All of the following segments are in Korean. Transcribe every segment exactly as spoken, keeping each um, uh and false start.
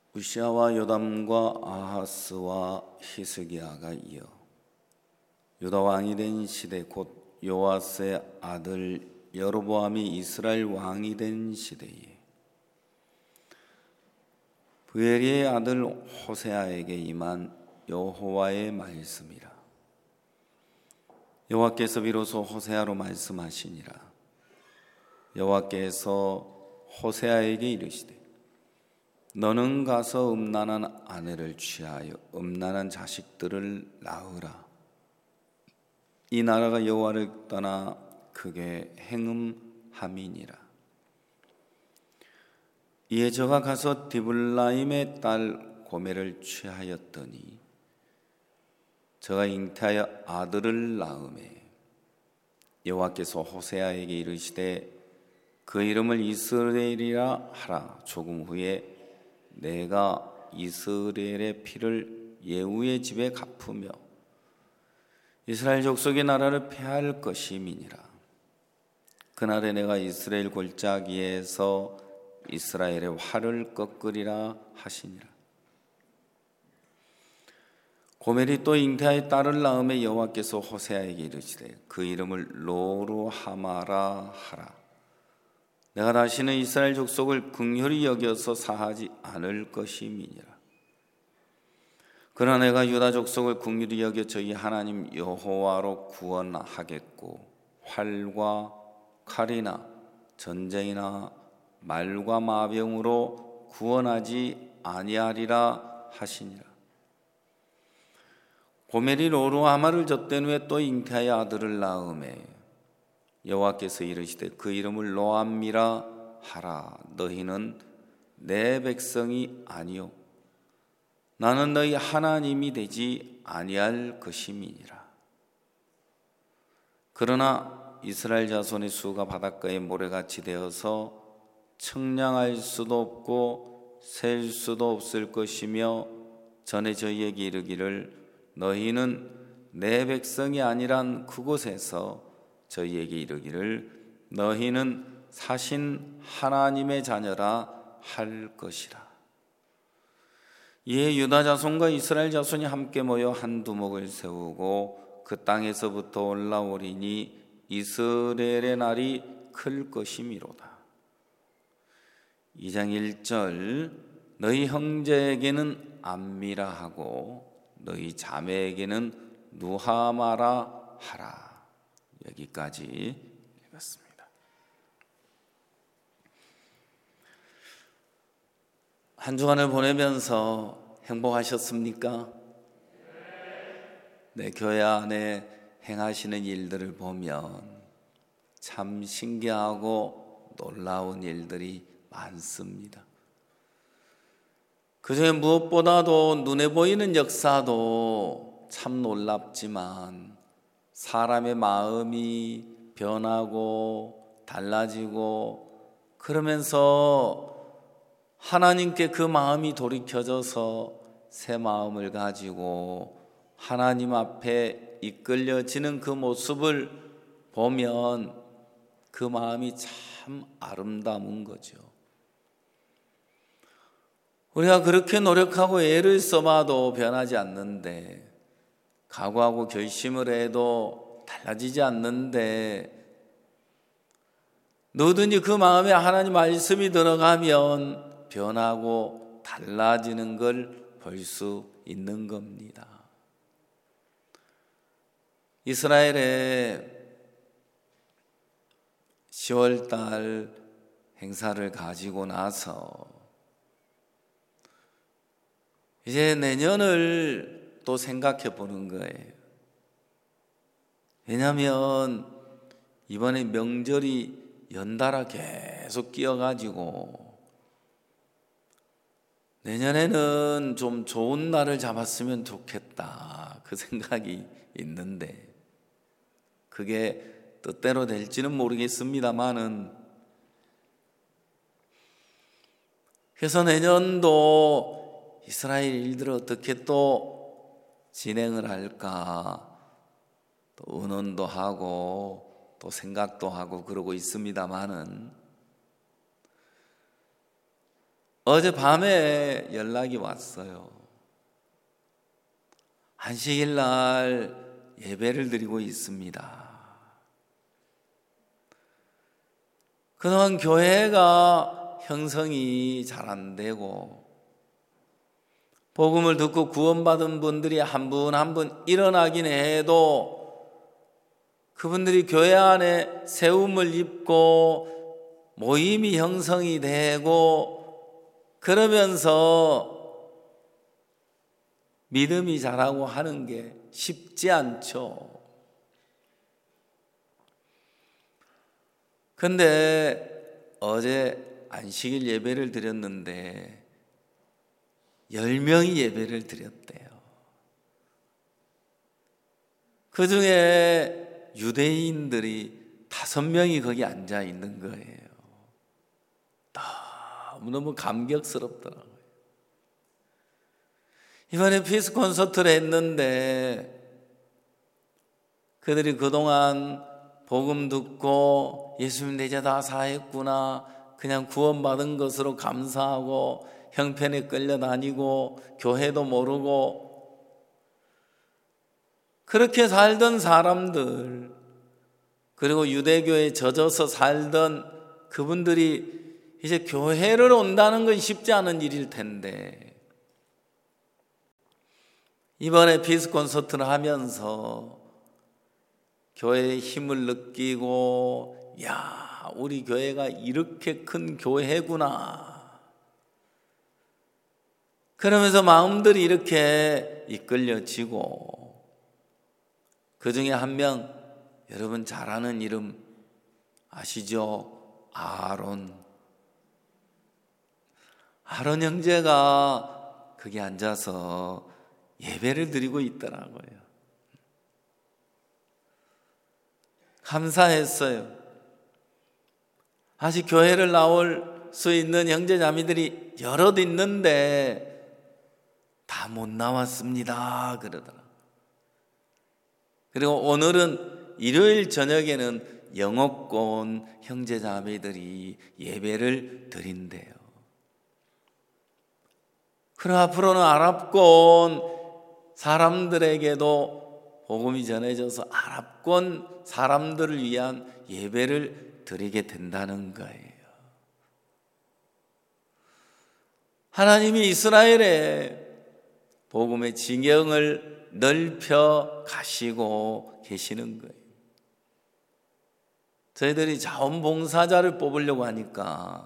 우시아와 요담과 아하스와 히스기야가 이어 유다 왕이 된 시대, 곧 요아스의 아들 여로보암이 이스라엘 왕이 된 시대에 브에리의 아들 호세아에게 임한 여호와의 말씀이라. 여호와께서 비로소 호세아로 말씀하시니라. 여호와께서 호세아에게 이르시되 너는 가서 음란한 아내를 취하여 음란한 자식들을 낳으라. 이 나라가 여호와를 떠나 크게 행음함이니라. 이에 저가 가서 디블라임의 딸 고멜을 취하였더니 저가 잉태하여 아들을 낳으매 여호와께서 호세아에게 이르시되 그 이름을 이스라엘이라 하라. 조금 후에 내가 이스라엘의 피를 예후의 집에 갚으며 이스라엘 족속의 나라를 폐할 것임이니라. 그날에 내가 이스라엘 골짜기에서 이스라엘의 활을 꺾으리라 하시니라. 고멜이 또 잉태하여 딸을 낳음에 여호와께서 호세아에게 이르시되 그 이름을 로루하마라 하라. 내가 다시는 이스라엘 족속을 긍휼히 여겨서 사하지 않을 것임이니라. 그러나 내가 유다 족속을 긍휼히 여겨 저희 하나님 여호와로 구원하겠고 활과 칼이나 전쟁이나 말과 마병으로 구원하지 아니하리라 하시니라. 고멜이 로루하마를 젖된 후에 또 잉태하여 아들을 낳음에 여호와께서 이르시되 그 이름을 로암미라 하라. 너희는 내 백성이 아니요 나는 너희 하나님이 되지 아니할 것임이니라. 그러나 이스라엘 자손의 수가 바닷가의 모래같이 되어서 청량할 수도 없고 셀 수도 없을 것이며 전에 저희에게 이르기를 너희는 내 백성이 아니란 그곳에서 저희에게 이르기를 너희는 사신 하나님의 자녀라 할 것이라. 이에 유다 자손과 이스라엘 자손이 함께 모여 한 두목을 세우고 그 땅에서부터 올라오리니 이스라엘의 날이 클 것이미로다. 이 장 일 절 너희 형제에게는 암미라 하고 너희 자매에게는 누하마라 하라. 여기까지 읽었습니다. 한 주간을 보내면서 행복하셨습니까? 네, 교회 안에 행하시는 일들을 보면 참 신기하고 놀라운 일들이 많습니다. 그중에 무엇보다도 눈에 보이는 역사도 참 놀랍지만 사람의 마음이 변하고 달라지고 그러면서 하나님께 그 마음이 돌이켜져서 새 마음을 가지고 하나님 앞에 이끌려지는 그 모습을 보면 그 마음이 참 아름다운 거죠. 우리가 그렇게 노력하고 애를 써봐도 변하지 않는데 각오하고 결심을 해도 달라지지 않는데 누구든지 그 마음에 하나님 말씀이 들어가면 변하고 달라지는 걸 볼 수 있는 겁니다. 이스라엘의 시월달 행사를 가지고 나서 이제 내년을 또 생각해 보는 거예요. 왜냐하면 이번에 명절이 연달아 계속 끼어가지고 내년에는 좀 좋은 날을 잡았으면 좋겠다 그 생각이 있는데 그게 뜻대로 될지는 모르겠습니다만은 그래서 내년도 이스라엘 일들을 어떻게 또 진행을 할까 또 의논도 하고 또 생각도 하고 그러고 있습니다만은 어제 밤에 연락이 왔어요. 안식일 날 예배를 드리고 있습니다. 그동안 교회가 형성이 잘 안 되고 복음을 듣고 구원받은 분들이 한 분 한 분 일어나긴 해도 그분들이 교회 안에 세움을 입고 모임이 형성이 되고 그러면서 믿음이 자라고 하는 게 쉽지 않죠. 근데 어제 안식일 예배를 드렸는데 열 명이 예배를 드렸대요. 그 중에 유대인들이 다섯 명이 거기 앉아 있는 거예요. 너무너무 감격스럽더라고요. 이번에 피스 콘서트를 했는데 그들이 그동안 복음 듣고 예수님 내 죄 다 사했구나, 그냥 구원받은 것으로 감사하고 형편에 끌려다니고 교회도 모르고 그렇게 살던 사람들, 그리고 유대교에 젖어서 살던 그분들이 이제 교회를 온다는 건 쉽지 않은 일일 텐데 이번에 피스 콘서트를 하면서 교회의 힘을 느끼고, 야, 우리 교회가 이렇게 큰 교회구나, 그러면서 마음들이 이렇게 이끌려지고, 그 중에 한 명, 여러분 잘 아는 이름 아시죠? 아론. 아론 형제가 거기 앉아서 예배를 드리고 있더라고요. 감사했어요. 아직 교회를 나올 수 있는 형제자매들이 여럿 있는데 다 못 나왔습니다 그러더라고요. 그리고 오늘은 일요일 저녁에는 영업권 형제자매들이 예배를 드린대요. 그럼 앞으로는 아랍권 사람들에게도 복음이 전해져서 아랍권 사람들을 위한 예배를 드리게 된다는 거예요. 하나님이 이스라엘에 복음의 지경을 넓혀 가시고 계시는 거예요. 저희들이 자원봉사자를 뽑으려고 하니까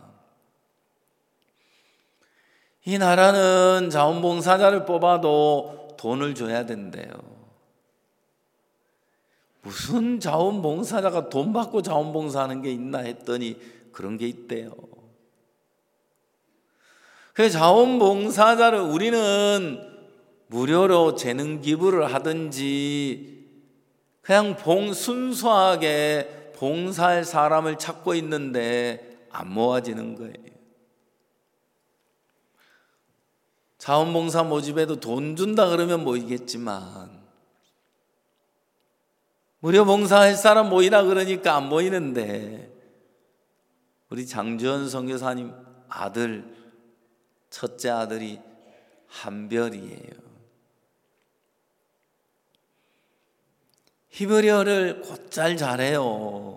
이 나라는 자원봉사자를 뽑아도 돈을 줘야 된대요. 무슨 자원봉사자가 돈 받고 자원봉사하는 게 있나 했더니 그런 게 있대요. 그래서 자원봉사자를 우리는 무료로 재능 기부를 하든지 그냥 봉, 순수하게 봉사할 사람을 찾고 있는데 안 모아지는 거예요. 자원봉사 모집에도 돈 준다 그러면 모이겠지만 무료 봉사할 사람 모이라 그러니까 안 모이는데, 우리 장주현 선교사님 아들, 첫째 아들이 한별이에요. 히브리어를 곧잘 잘해요.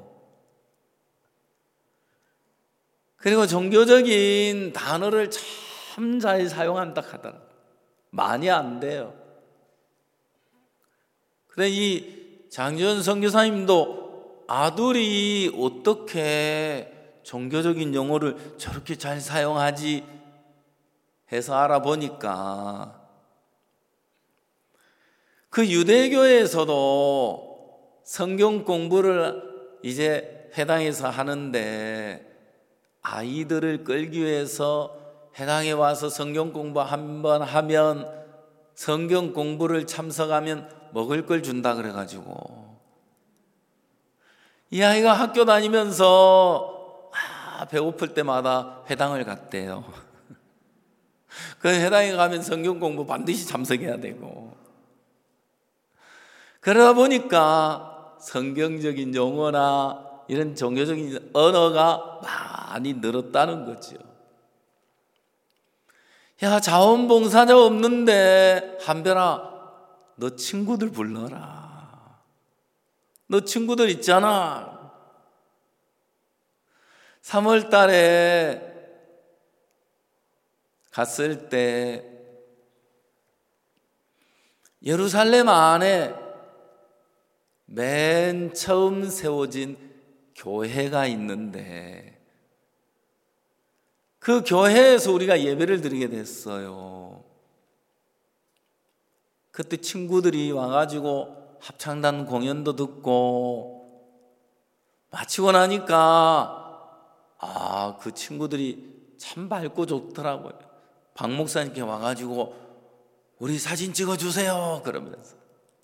그리고 종교적인 단어를 참 잘 사용한다 하더라고요. 많이 안 돼요. 그래 이 장지현 선교사님도 아들이 어떻게 종교적인 용어를 저렇게 잘 사용하지 해서 알아보니까 그 유대교에서도 성경 공부를 이제 회당에서 하는데 아이들을 끌기 위해서 회당에 와서 성경 공부 한번 하면 성경 공부를 참석하면 먹을 걸 준다 그래가지고 이 아이가 학교 다니면서 아, 배고플 때마다 회당을 갔대요. 그 회당에 가면 성경 공부 반드시 참석해야 되고, 그러다 보니까 성경적인 용어나 이런 종교적인 언어가 많이 늘었다는 거죠. 야, 자원봉사자 없는데 한별아, 너 친구들 불러라. 너 친구들 있잖아. 삼월 달에 갔을 때 예루살렘 안에 맨 처음 세워진 교회가 있는데 그 교회에서 우리가 예배를 드리게 됐어요. 그때 친구들이 와가지고 합창단 공연도 듣고 마치고 나니까 아, 그 친구들이 참 밝고 좋더라고요. 박 목사님께 와가지고 우리 사진 찍어주세요 그러면서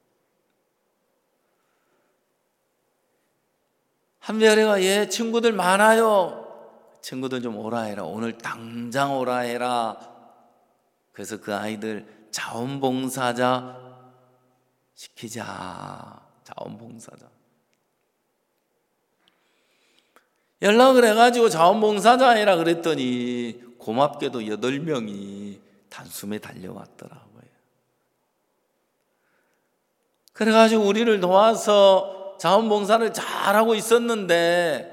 한별이가 예 친구들 많아요. 친구들 좀 오라 해라. 오늘 당장 오라 해라. 그래서 그 아이들 자원봉사자 시키자. 자원봉사자. 연락을 해가지고 자원봉사자 해라 그랬더니 고맙게도 여덟 명이 단숨에 달려왔더라고요. 그래가지고 우리를 도와서 자원봉사를 잘하고 있었는데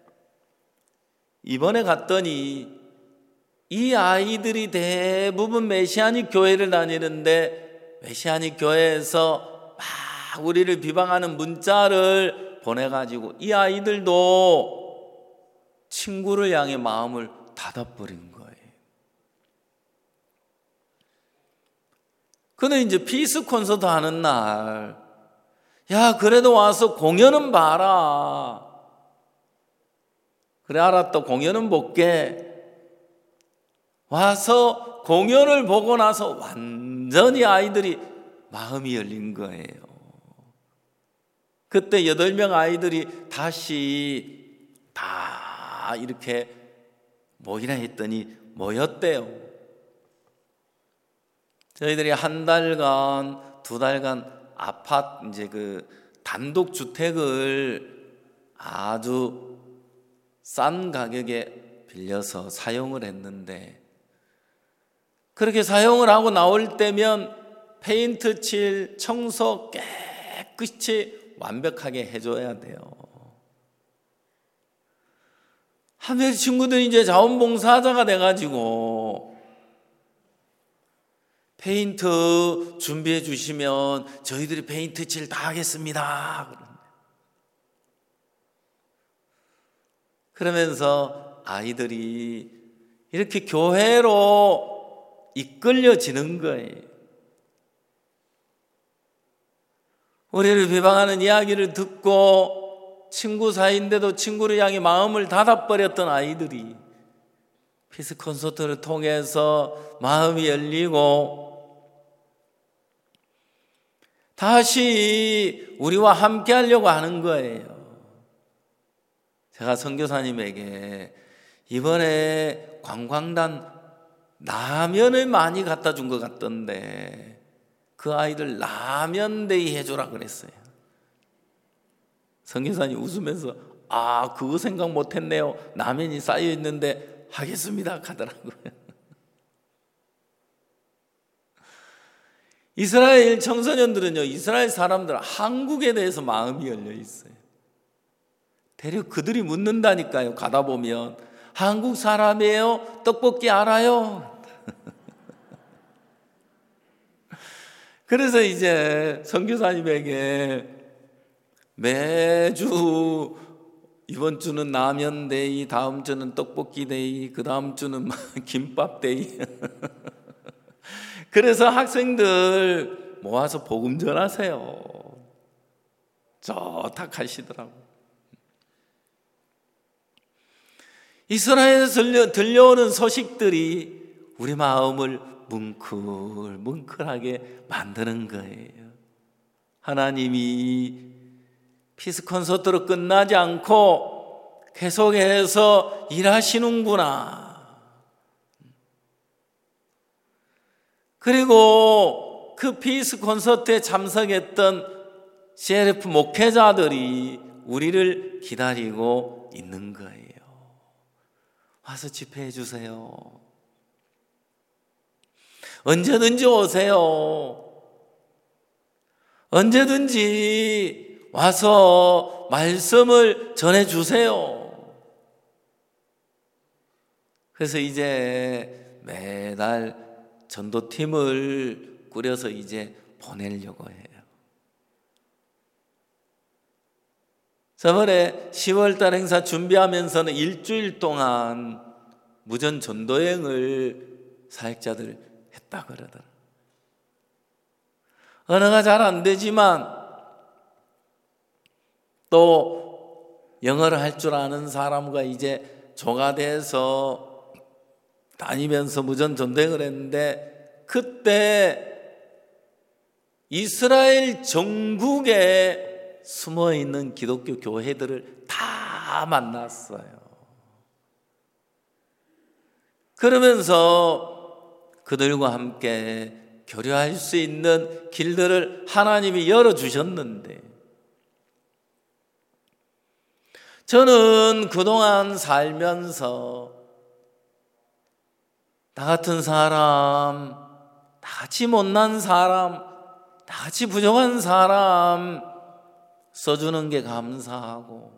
이번에 갔더니 이 아이들이 대부분 메시아닉 교회를 다니는데 메시아닉 교회에서 막 우리를 비방하는 문자를 보내가지고 이 아이들도 친구를 향해 마음을 닫아버린 거예요. 근데 이제 피스 콘서트 하는 날, 야, 그래도 와서 공연은 봐라. 그래, 알았다. 공연은 볼게. 와서 공연을 보고 나서 완전히 아이들이 마음이 열린 거예요. 그때 여덟 명 아이들이 다시 다 이렇게 모이라 했더니 모였대요. 저희들이 한 달간, 두 달간 아파트, 이제 그 단독 주택을 아주 싼 가격에 빌려서 사용을 했는데 그렇게 사용을 하고 나올 때면 페인트 칠, 청소 깨끗이 완벽하게 해줘야 돼요. 한별 친구들이 이제 자원봉사자가 돼가지고 페인트 준비해 주시면 저희들이 페인트 칠 다 하겠습니다. 그러면서 아이들이 이렇게 교회로 이끌려지는 거예요. 우리를 비방하는 이야기를 듣고 친구 사이인데도 친구를 향해 마음을 닫아버렸던 아이들이 피스 콘서트를 통해서 마음이 열리고 다시 우리와 함께 하려고 하는 거예요. 제가 선교사님에게 이번에 관광단 라면을 많이 갖다 준 것 같던데 그 아이들 라면 데이 해줘라 그랬어요. 선교사님 웃으면서 아, 그거 생각 못했네요. 라면이 쌓여 있는데 하겠습니다 하더라고요. 이스라엘 청소년들은요, 이스라엘 사람들 한국에 대해서 마음이 열려 있어요. 대략 그들이 묻는다니까요. 가다 보면 한국 사람이에요? 떡볶이 알아요? 그래서 이제 선교사님에게 매주 이번 주는 라면 데이, 다음 주는 떡볶이 데이, 그 다음 주는 김밥 데이. 그래서 학생들 모아서 복음 전하세요. 좋다 하시더라고요. 이스라엘에서 들려, 들려오는 소식들이 우리 마음을 뭉클뭉클하게 만드는 거예요. 하나님이 피스 콘서트로 끝나지 않고 계속해서 일하시는구나. 그리고 그 피스 콘서트에 참석했던 씨엘에프 목회자들이 우리를 기다리고 있는 거예요. 와서 집회해 주세요. 언제든지 오세요. 언제든지 와서 말씀을 전해주세요. 그래서 이제 매달 전도팀을 꾸려서 이제 보내려고 해요. 저번에 시월달 행사 준비하면서는 일주일 동안 무전 전도여행을 사역자들 했다 그러더라. 언어가 잘 안 되지만 또 영어를 할 줄 아는 사람과 이제 조가 돼서 다니면서 무전 전도여행을 했는데, 그때 이스라엘 전국에 숨어있는 기독교 교회들을 다 만났어요. 그러면서 그들과 함께 교류할 수 있는 길들을 하나님이 열어주셨는데, 저는 그동안 살면서 나 같은 사람, 나같이 못난 사람, 나같이 부족한 사람 써주는 게 감사하고,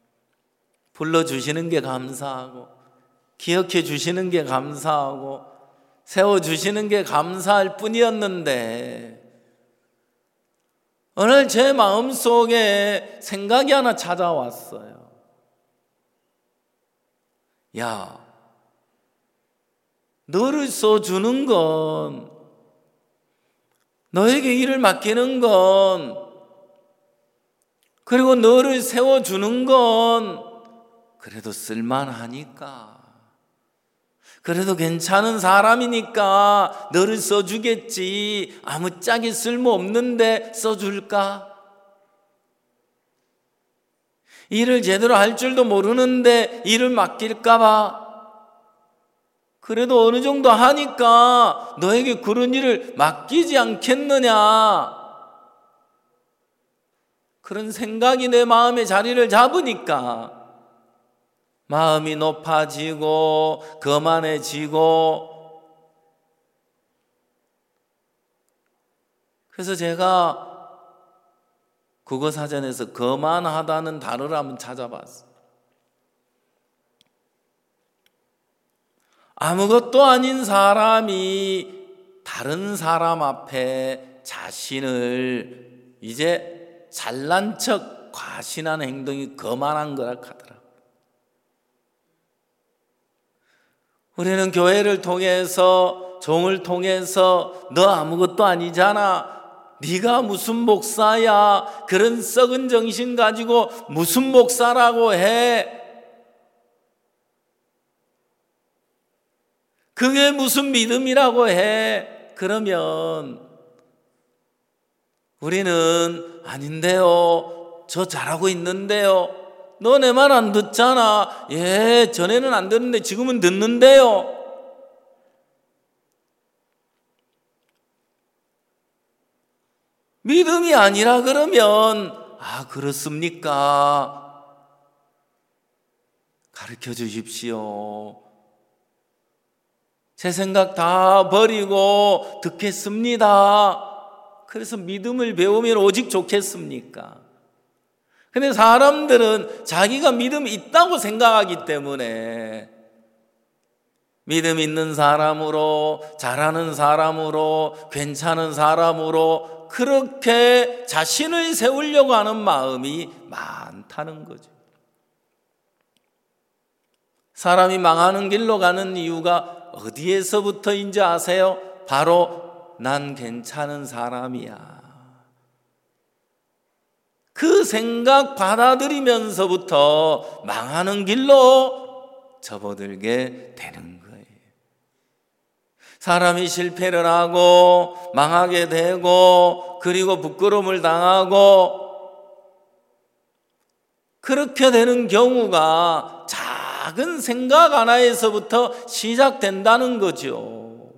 불러주시는 게 감사하고, 기억해 주시는 게 감사하고, 세워주시는 게 감사할 뿐이었는데, 오늘 제 마음속에 생각이 하나 찾아왔어요. 야, 너를 써주는 건, 너에게 일을 맡기는 건, 그리고 너를 세워주는 건 그래도 쓸만하니까, 그래도 괜찮은 사람이니까 너를 써주겠지. 아무짝에 쓸모없는데 써줄까? 일을 제대로 할 줄도 모르는데 일을 맡길까 봐. 그래도 어느 정도 하니까 너에게 그런 일을 맡기지 않겠느냐, 그런 생각이 내 마음에 자리를 잡으니까 마음이 높아지고 거만해지고, 그래서 제가 국어사전에서 거만하다는 단어를 한번 찾아봤어요. 아무것도 아닌 사람이 다른 사람 앞에 자신을 이제 잘난 척 과신하는 행동이 거만한 거라 하더라. 우리는 교회를 통해서, 종을 통해서 너 아무것도 아니잖아, 네가 무슨 목사야, 그런 썩은 정신 가지고 무슨 목사라고 해, 그게 무슨 믿음이라고 해, 그러면 우리는 아닌데요, 저 잘하고 있는데요, 너 내 말 안 듣잖아, 예, 전에는 안 듣는데 지금은 듣는데요. 믿음이 아니라 그러면, 아, 그렇습니까? 가르쳐 주십시오. 제 생각 다 버리고 듣겠습니다. 그래서 믿음을 배우면 오직 좋겠습니까? 근데 사람들은 자기가 믿음이 있다고 생각하기 때문에 믿음 있는 사람으로, 잘하는 사람으로, 괜찮은 사람으로 그렇게 자신을 세우려고 하는 마음이 많다는 거죠. 사람이 망하는 길로 가는 이유가 어디에서부터인지 아세요? 바로 난 괜찮은 사람이야, 그 생각 받아들이면서부터 망하는 길로 접어들게 되는 거예요. 사람이 실패를 하고 망하게 되고 그리고 부끄러움을 당하고 그렇게 되는 경우가 작은 생각 하나에서부터 시작된다는 거죠.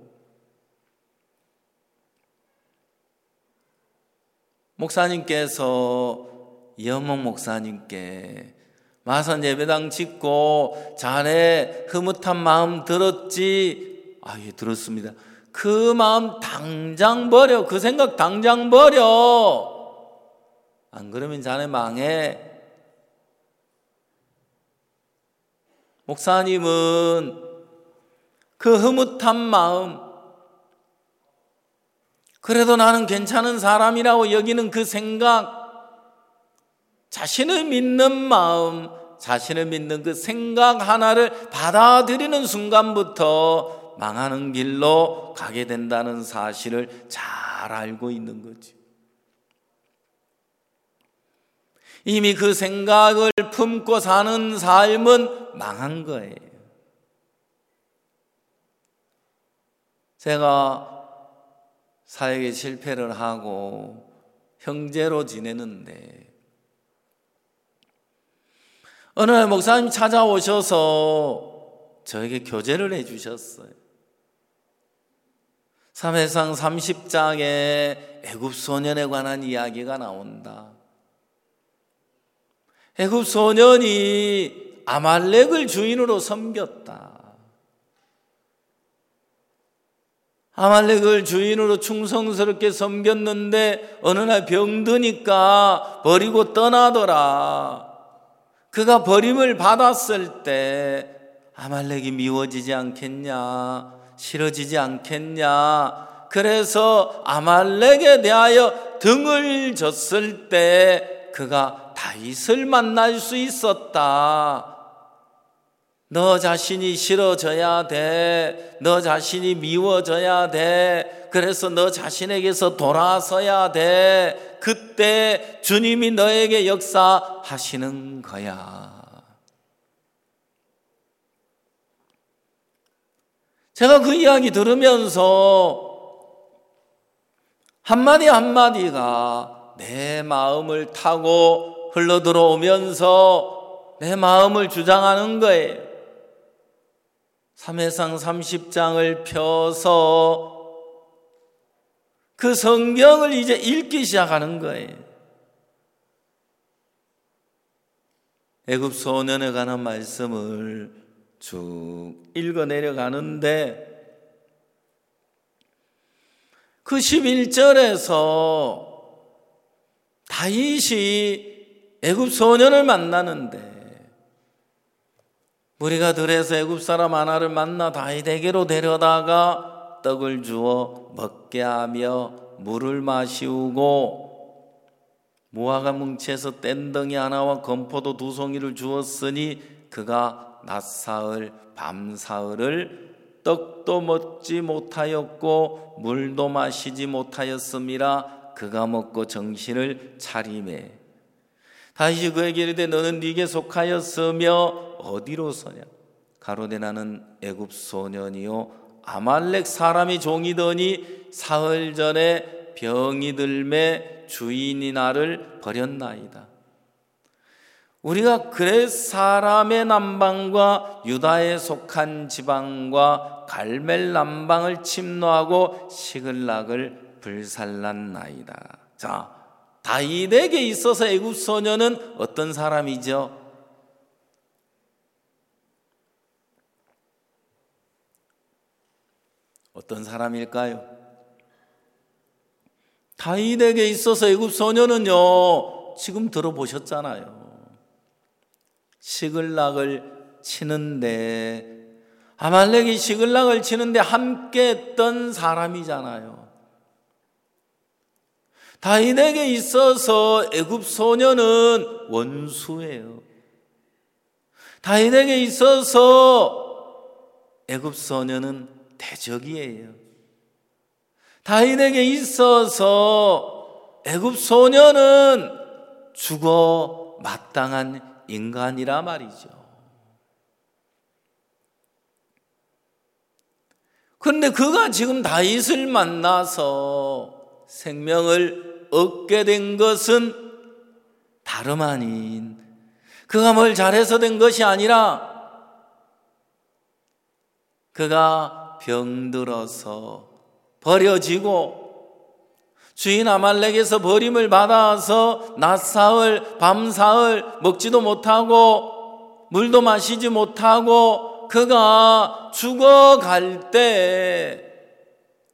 목사님께서, 이현목 목사님께 마산 예배당 짓고 자네 흐뭇한 마음 들었지? 아, 예, 들었습니다. 그 마음 당장 버려. 그 생각 당장 버려. 안 그러면 자네 망해. 목사님은 그 흐뭇한 마음, 그래도 나는 괜찮은 사람이라고 여기는 그 생각, 자신을 믿는 마음, 자신을 믿는 그 생각 하나를 받아들이는 순간부터 망하는 길로 가게 된다는 사실을 잘 알고 있는 거지. 이미 그 생각을 품고 사는 삶은 망한 거예요. 제가 사역에 실패를 하고 형제로 지내는데 어느 날 목사님 찾아오셔서 저에게 교제를 해주셨어요. 사무엘상 삼십 장에 애굽 소년에 관한 이야기가 나온다. 애굽 소년이 아말렉을 주인으로 섬겼다. 아말렉을 주인으로 충성스럽게 섬겼는데 어느 날 병드니까 버리고 떠나더라. 그가 버림을 받았을 때 아말렉이 미워지지 않겠냐, 싫어지지 않겠냐. 그래서 아말렉에 대하여 등을 졌을 때 그가 다윗을 만날 수 있었다. 너 자신이 싫어져야 돼. 너 자신이 미워져야 돼. 그래서 너 자신에게서 돌아서야 돼. 그때 주님이 너에게 역사하시는 거야. 제가 그 이야기 들으면서 한마디 한마디가 내 마음을 타고 흘러들어오면서 내 마음을 주장하는 거예요. 사무엘상 삼십 장을 펴서 그 성경을 이제 읽기 시작하는 거예요. 애굽 소년에 관한 말씀을 쭉 읽어 내려가는데 그 십일 절에서 다윗이 애굽 소년을 만나는데 무리가 들에서 애굽 사람 하나를 만나 다윗에게로 데려다가 떡을 주어 먹게 하며 물을 마시우고 무화과 뭉치에서 뗀덩이 하나와 건포도 두 송이를 주었으니 그가 낮사흘 밤사흘을 떡도 먹지 못하였고 물도 마시지 못하였음이라. 그가 먹고 정신을 차리매 다시 그에게 이르되 너는 네게 속하였으며 어디로서냐. 가로되 나는 애굽 소년이요 아말렉 사람이 종이더니 사흘 전에 병이 들매 주인이 나를 버렸나이다. 우리가 그렛 사람의 남방과 유다에 속한 지방과 갈멜 남방을 침노하고 시글락을 불살랐나이다. 자, 다윗에게 있어서 애굽 소년은 어떤 사람이죠? 어떤 사람일까요? 다윗에게 있어서 애굽 소년은요, 지금 들어보셨잖아요. 시글락을 치는데, 아말렉이 시글락을 치는데 함께 했던 사람이잖아요. 다윗에게 있어서 애굽 소년은 원수예요. 다윗에게 있어서 애굽 소년은 대적이에요. 다윗에게 있어서 애굽 소년은 죽어 마땅한 인간이라 말이죠. 그런데 그가 지금 다윗을 만나서 생명을 얻게 된 것은 다름 아닌 그가 뭘 잘해서 된 것이 아니라 그가 병들어서 버려지고 주인 아말렉에서 버림을 받아서 낮사흘 밤사흘 먹지도 못하고 물도 마시지 못하고 그가 죽어갈 때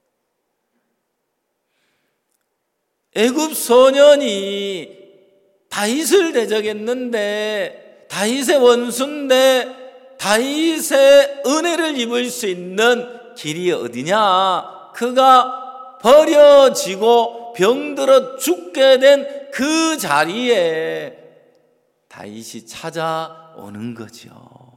애굽 소년이 다윗을 대적했는데 다윗의 원수인데 다윗의 은혜를 입을 수 있는 길이 어디냐? 그가 버려지고 병들어 죽게 된 그 자리에 다윗이 찾아오는 거죠.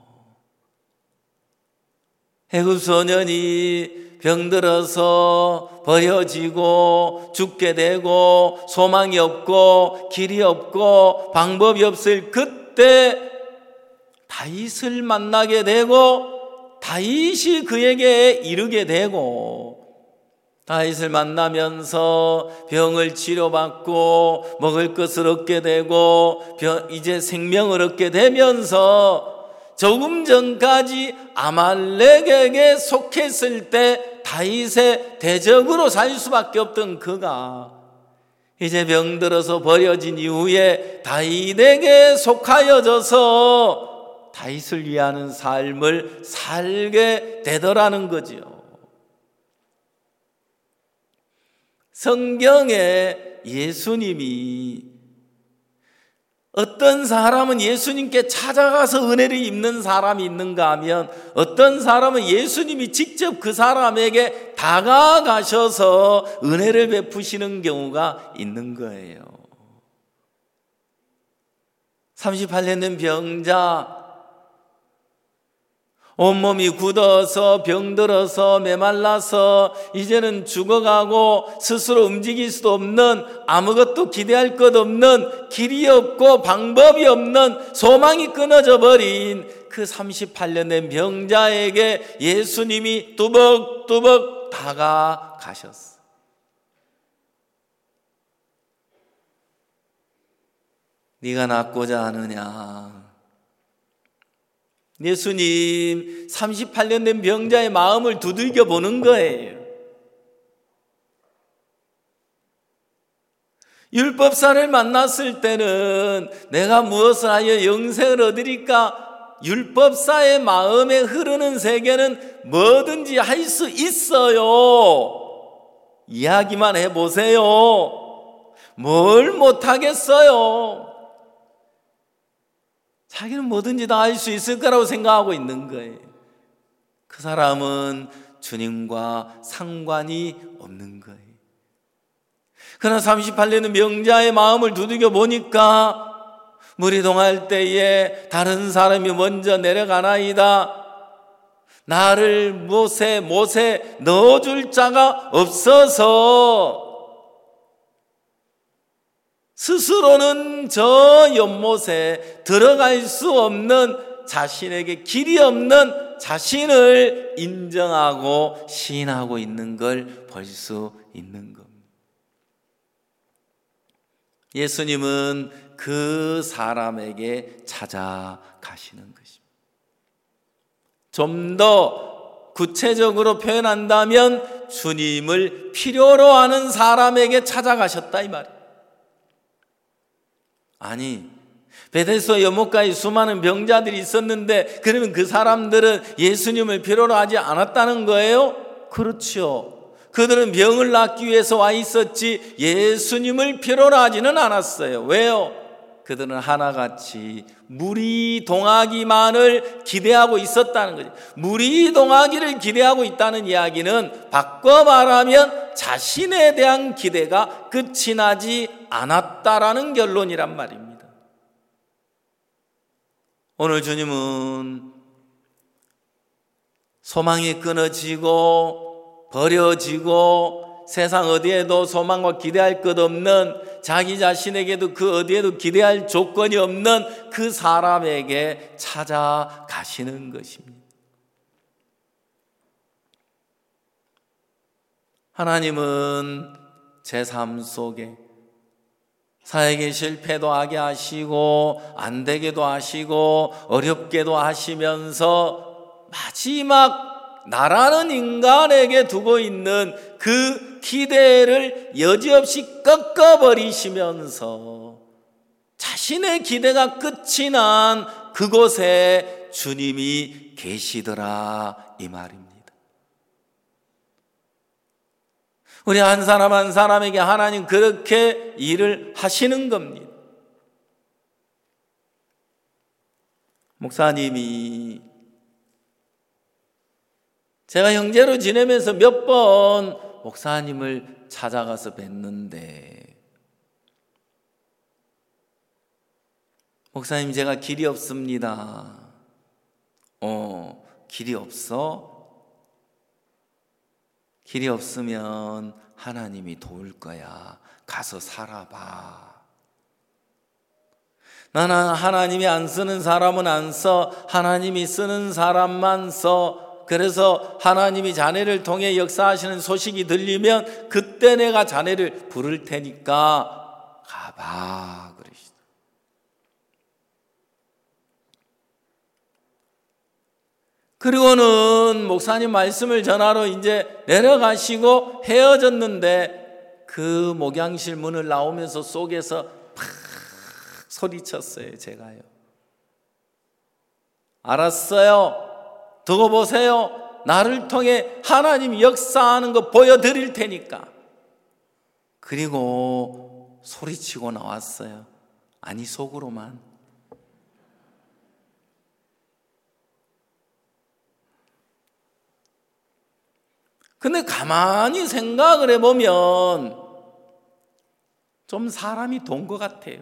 애굽 소년이 병들어서 버려지고 죽게 되고 소망이 없고 길이 없고 방법이 없을 그때 다윗을 만나게 되고 다윗이 그에게 이르게 되고 다윗을 만나면서 병을 치료받고 먹을 것을 얻게 되고 이제 생명을 얻게 되면서 조금 전까지 아말렉에게 속했을 때 다윗의 대적으로 살 수밖에 없던 그가 이제 병들어서 버려진 이후에 다윗에게 속하여져서 다윗을 위하는 삶을 살게 되더라는 거지요. 성경에 예수님이 어떤 사람은 예수님께 찾아가서 은혜를 입는 사람이 있는가 하면 어떤 사람은 예수님이 직접 그 사람에게 다가가셔서 은혜를 베푸시는 경우가 있는 거예요. 삼십팔 년 된 병자, 온몸이 굳어서 병들어서 메말라서 이제는 죽어가고 스스로 움직일 수도 없는, 아무것도 기대할 것 없는, 길이 없고 방법이 없는, 소망이 끊어져 버린 그 삼십팔 년 된 병자에게 예수님이 뚜벅뚜벅 다가가셨어. 네가 낫고자 하느냐? 예수님 삼십팔 년 된 병자의 마음을 두들겨 보는 거예요. 율법사를 만났을 때는 내가 무엇을 하여 영생을 얻으리까? 율법사의 마음에 흐르는 세계는 뭐든지 할 수 있어요. 이야기만 해보세요. 뭘 못하겠어요? 자기는 뭐든지 다 할 수 있을 거라고 생각하고 있는 거예요. 그 사람은 주님과 상관이 없는 거예요. 그러나 삼십팔 년의 명자의 마음을 두들겨 보니까 물이 동할 때에 다른 사람이 먼저 내려가나이다. 나를 못에 못에 넣어줄 자가 없어서 스스로는 저 연못에 들어갈 수 없는, 자신에게 길이 없는 자신을 인정하고 시인하고 있는 걸 볼 수 있는 겁니다. 예수님은 그 사람에게 찾아가시는 것입니다. 좀 더 구체적으로 표현한다면 주님을 필요로 하는 사람에게 찾아가셨다 이 말이에요. 아니, 베데스다 연못가에 수많은 병자들이 있었는데 그러면 그 사람들은 예수님을 필요로 하지 않았다는 거예요? 그렇죠. 그들은 병을 낫기 위해서 와 있었지 예수님을 필요로 하지는 않았어요. 왜요? 그들은 하나같이 물이 동하기만을 기대하고 있었다는 거죠. 물이 동하기를 기대하고 있다는 이야기는 바꿔 말하면 자신에 대한 기대가 끝이 나지 않았다라는 결론이란 말입니다. 오늘 주님은 소망이 끊어지고 버려지고 세상 어디에도 소망과 기대할 것 없는, 자기 자신에게도 그 어디에도 기대할 조건이 없는 그 사람에게 찾아가시는 것입니다. 하나님은 제 삶 속에 사역에 실패도 하게 하시고 안 되게도 하시고 어렵게도 하시면서 마지막 나라는 인간에게 두고 있는 그 기대를 여지없이 꺾어버리시면서 자신의 기대가 끝이 난 그곳에 주님이 계시더라 이 말입니다. 우리 한 사람 한 사람에게 하나님 그렇게 일을 하시는 겁니다. 목사님이 제가 형제로 지내면서 몇 번 목사님을 찾아가서 뵀는데, 목사님 제가 길이 없습니다. 어, 길이 없어? 길이 없으면 하나님이 도울 거야. 가서 살아봐. 나는 하나님이 안 쓰는 사람은 안 써. 하나님이 쓰는 사람만 써. 그래서 하나님이 자네를 통해 역사하시는 소식이 들리면 그때 내가 자네를 부를 테니까 가봐 그러시다. 그리고는 목사님 말씀을 전하러 이제 내려가시고 헤어졌는데 그 목양실 문을 나오면서 속에서 팍 소리쳤어요. 제가요. 알았어요. 두고 보세요. 나를 통해 하나님 역사하는 거 보여드릴 테니까. 그리고 소리치고 나왔어요. 아니, 속으로만. 근데 가만히 생각을 해보면 좀 사람이 돈 것 같아요.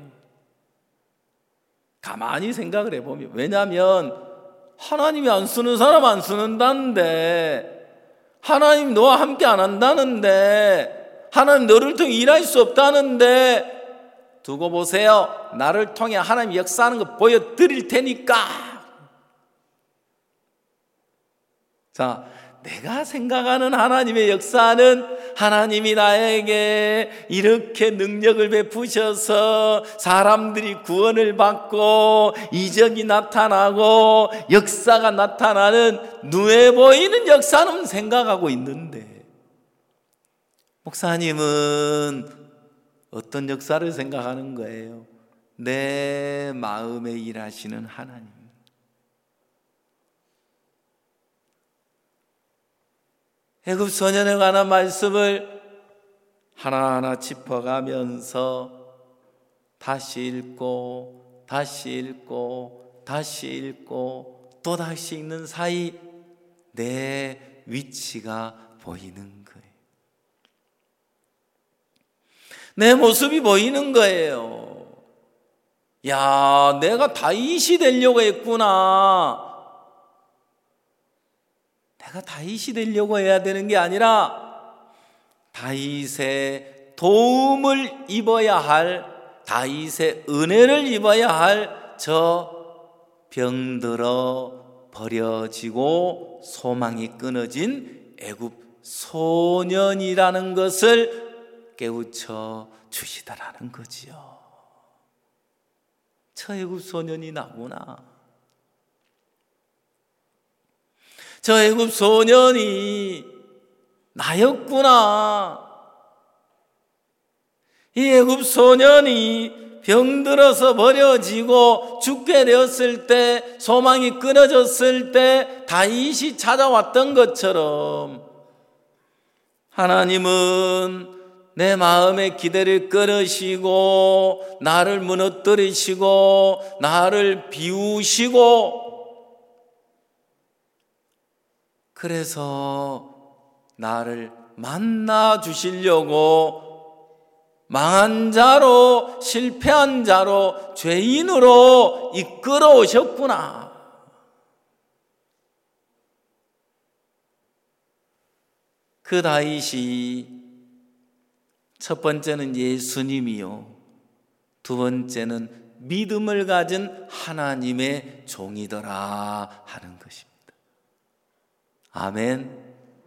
가만히 생각을 해보면. 왜냐하면 하나님이 안 쓰는 사람 안 쓰는다는데, 하나님 너와 함께 안 한다는데, 하나님 너를 통해 일할 수 없다는데, 두고 보세요. 나를 통해 하나님 역사하는 거 보여드릴 테니까. 자, 내가 생각하는 하나님의 역사는 하나님이 나에게 이렇게 능력을 베푸셔서 사람들이 구원을 받고 이적이 나타나고 역사가 나타나는 눈에 보이는 역사는 생각하고 있는데, 목사님은 어떤 역사를 생각하는 거예요? 내 마음에 일하시는 하나님. 애굽 소년에 관한 말씀을 하나하나 짚어가면서 다시 읽고 다시 읽고 다시 읽고 또 다시 읽는 사이 내 위치가 보이는 거예요. 내 모습이 보이는 거예요. 야, 내가 다윗이 되려고 했구나. 내가 다윗이 되려고 해야 되는 게 아니라 다윗의 도움을 입어야 할, 다윗의 은혜를 입어야 할 저 병들어 버려지고 소망이 끊어진 애굽 소년이라는 것을 깨우쳐 주시더라는 거지요. 저 애굽 소년이 나구나. 저 애굽 소년이 나였구나. 이 애굽 소년이 병들어서 버려지고 죽게 되었을 때, 소망이 끊어졌을 때 다윗이 찾아왔던 것처럼 하나님은 내 마음의 기대를 끊으시고 나를 무너뜨리시고 나를 비우시고, 그래서 나를 만나 주시려고 망한 자로, 실패한 자로, 죄인으로 이끌어 오셨구나. 그 다윗이 첫 번째는 예수님이요, 두 번째는 믿음을 가진 하나님의 종이더라 하는 것입니다. 아멘.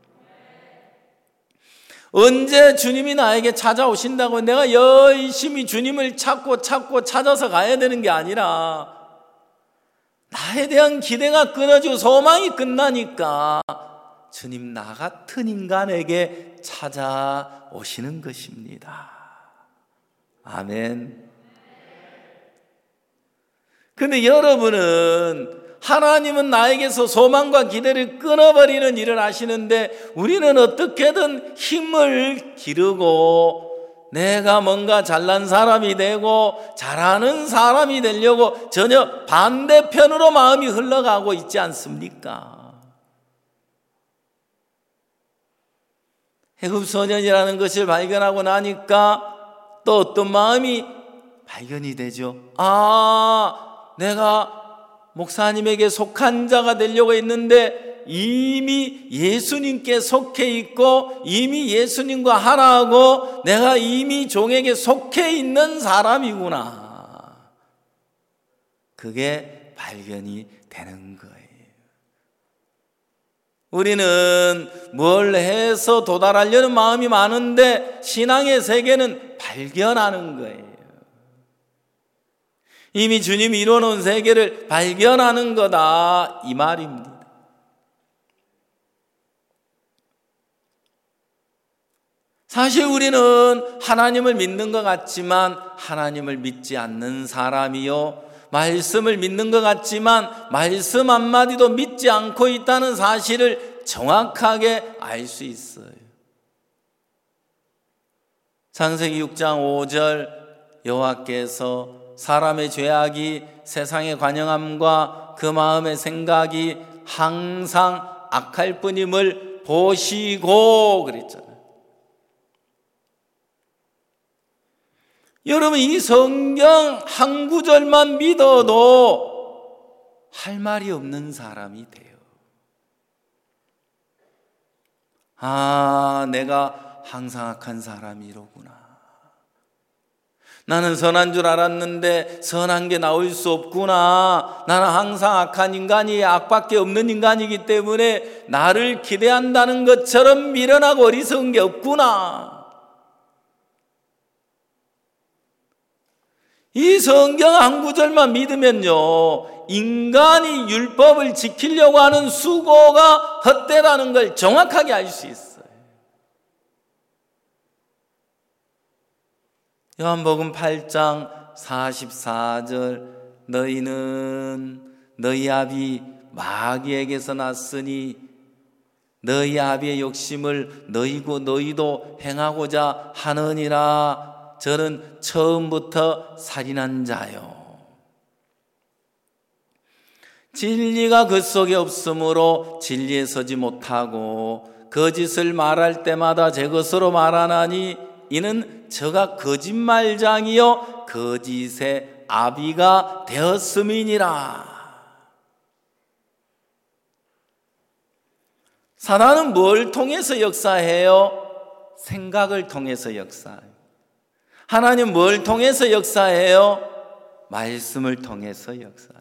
언제 주님이 나에게 찾아오신다고 내가 열심히 주님을 찾고 찾고 찾아서 가야 되는 게 아니라, 나에 대한 기대가 끊어지고 소망이 끝나니까 주님 나 같은 인간에게 찾아오시는 것입니다. 아멘. 근데 여러분은 하나님은 나에게서 소망과 기대를 끊어버리는 일을 하시는데 우리는 어떻게든 힘을 기르고 내가 뭔가 잘난 사람이 되고 잘하는 사람이 되려고 전혀 반대편으로 마음이 흘러가고 있지 않습니까? 해급소년이라는 것을 발견하고 나니까 또 어떤 마음이 발견이 되죠. 아, 내가 목사님에게 속한 자가 되려고 했는데 이미 예수님께 속해 있고 이미 예수님과 하나하고 내가 이미 종에게 속해 있는 사람이구나. 그게 발견이 되는 거예요. 우리는 뭘 해서 도달하려는 마음이 많은데 신앙의 세계는 발견하는 거예요. 이미 주님이 이루어놓은 세계를 발견하는 거다, 이 말입니다. 사실 우리는 하나님을 믿는 것 같지만 하나님을 믿지 않는 사람이요, 말씀을 믿는 것 같지만 말씀 한마디도 믿지 않고 있다는 사실을 정확하게 알 수 있어요. 창세기 육 장 오 절, 여호와께서 사람의 죄악이 세상의 관영함과 그 마음의 생각이 항상 악할 뿐임을 보시고 그랬잖아요. 여러분, 이 성경 한 구절만 믿어도 할 말이 없는 사람이 돼요. 아, 내가 항상 악한 사람이로구나. 나는 선한 줄 알았는데 선한 게 나올 수 없구나. 나는 항상 악한 인간이 악밖에 없는 인간이기 때문에 나를 기대한다는 것처럼 미련하고 어리석은 게 없구나. 이 성경 한 구절만 믿으면요, 인간이 율법을 지키려고 하는 수고가 헛되다는 걸 정확하게 알 수 있어요. 요한복음 팔 장 사십사 절, 너희는 너희 아비 마귀에게서 났으니 너희 아비의 욕심을 너희고 너희도 행하고자 하느니라. 저는 처음부터 살인한 자요, 진리가 그 속에 없으므로 진리에 서지 못하고 거짓을 말할 때마다 제 것으로 말하나니 이는 저가 거짓말장이요 거짓의 아비가 되었음이니라. 사단은 뭘 통해서 역사해요? 생각을 통해서 역사해요. 하나님 뭘 통해서 역사해요? 말씀을 통해서 역사해요.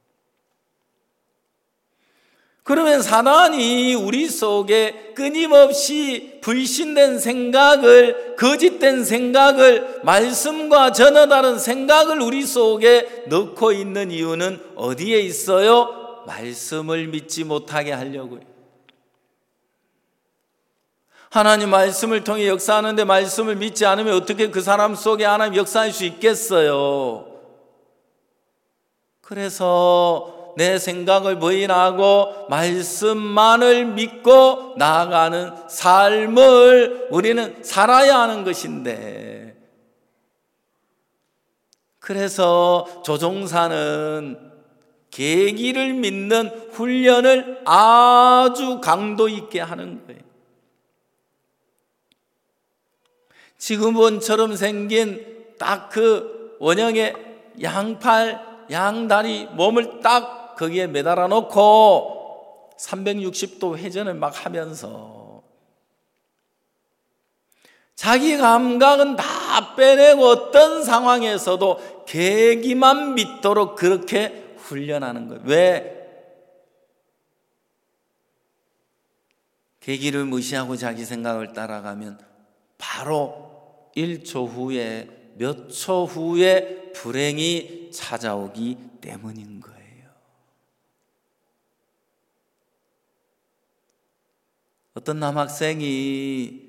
그러면 사단이 우리 속에 끊임없이 불신된 생각을, 거짓된 생각을, 말씀과 전혀 다른 생각을 우리 속에 넣고 있는 이유는 어디에 있어요? 말씀을 믿지 못하게 하려고요. 하나님 말씀을 통해 역사하는데 말씀을 믿지 않으면 어떻게 그 사람 속에 하나님 역사할 수 있겠어요? 그래서 내 생각을 부인하고 말씀만을 믿고 나아가는 삶을 우리는 살아야 하는 것인데, 그래서 조종사는 계기를 믿는 훈련을 아주 강도 있게 하는 거예요. 지구본처럼 생긴 딱 그 원형의 양팔, 양다리 몸을 딱 거기에 매달아 놓고 삼백육십 도 회전을 막 하면서 자기 감각은 다 빼내고 어떤 상황에서도 계기만 믿도록 그렇게 훈련하는 거예요. 왜? 계기를 무시하고 자기 생각을 따라가면 바로 일 초 후에, 몇 초 후에 불행이 찾아오기 때문인 거예요. 어떤 남학생이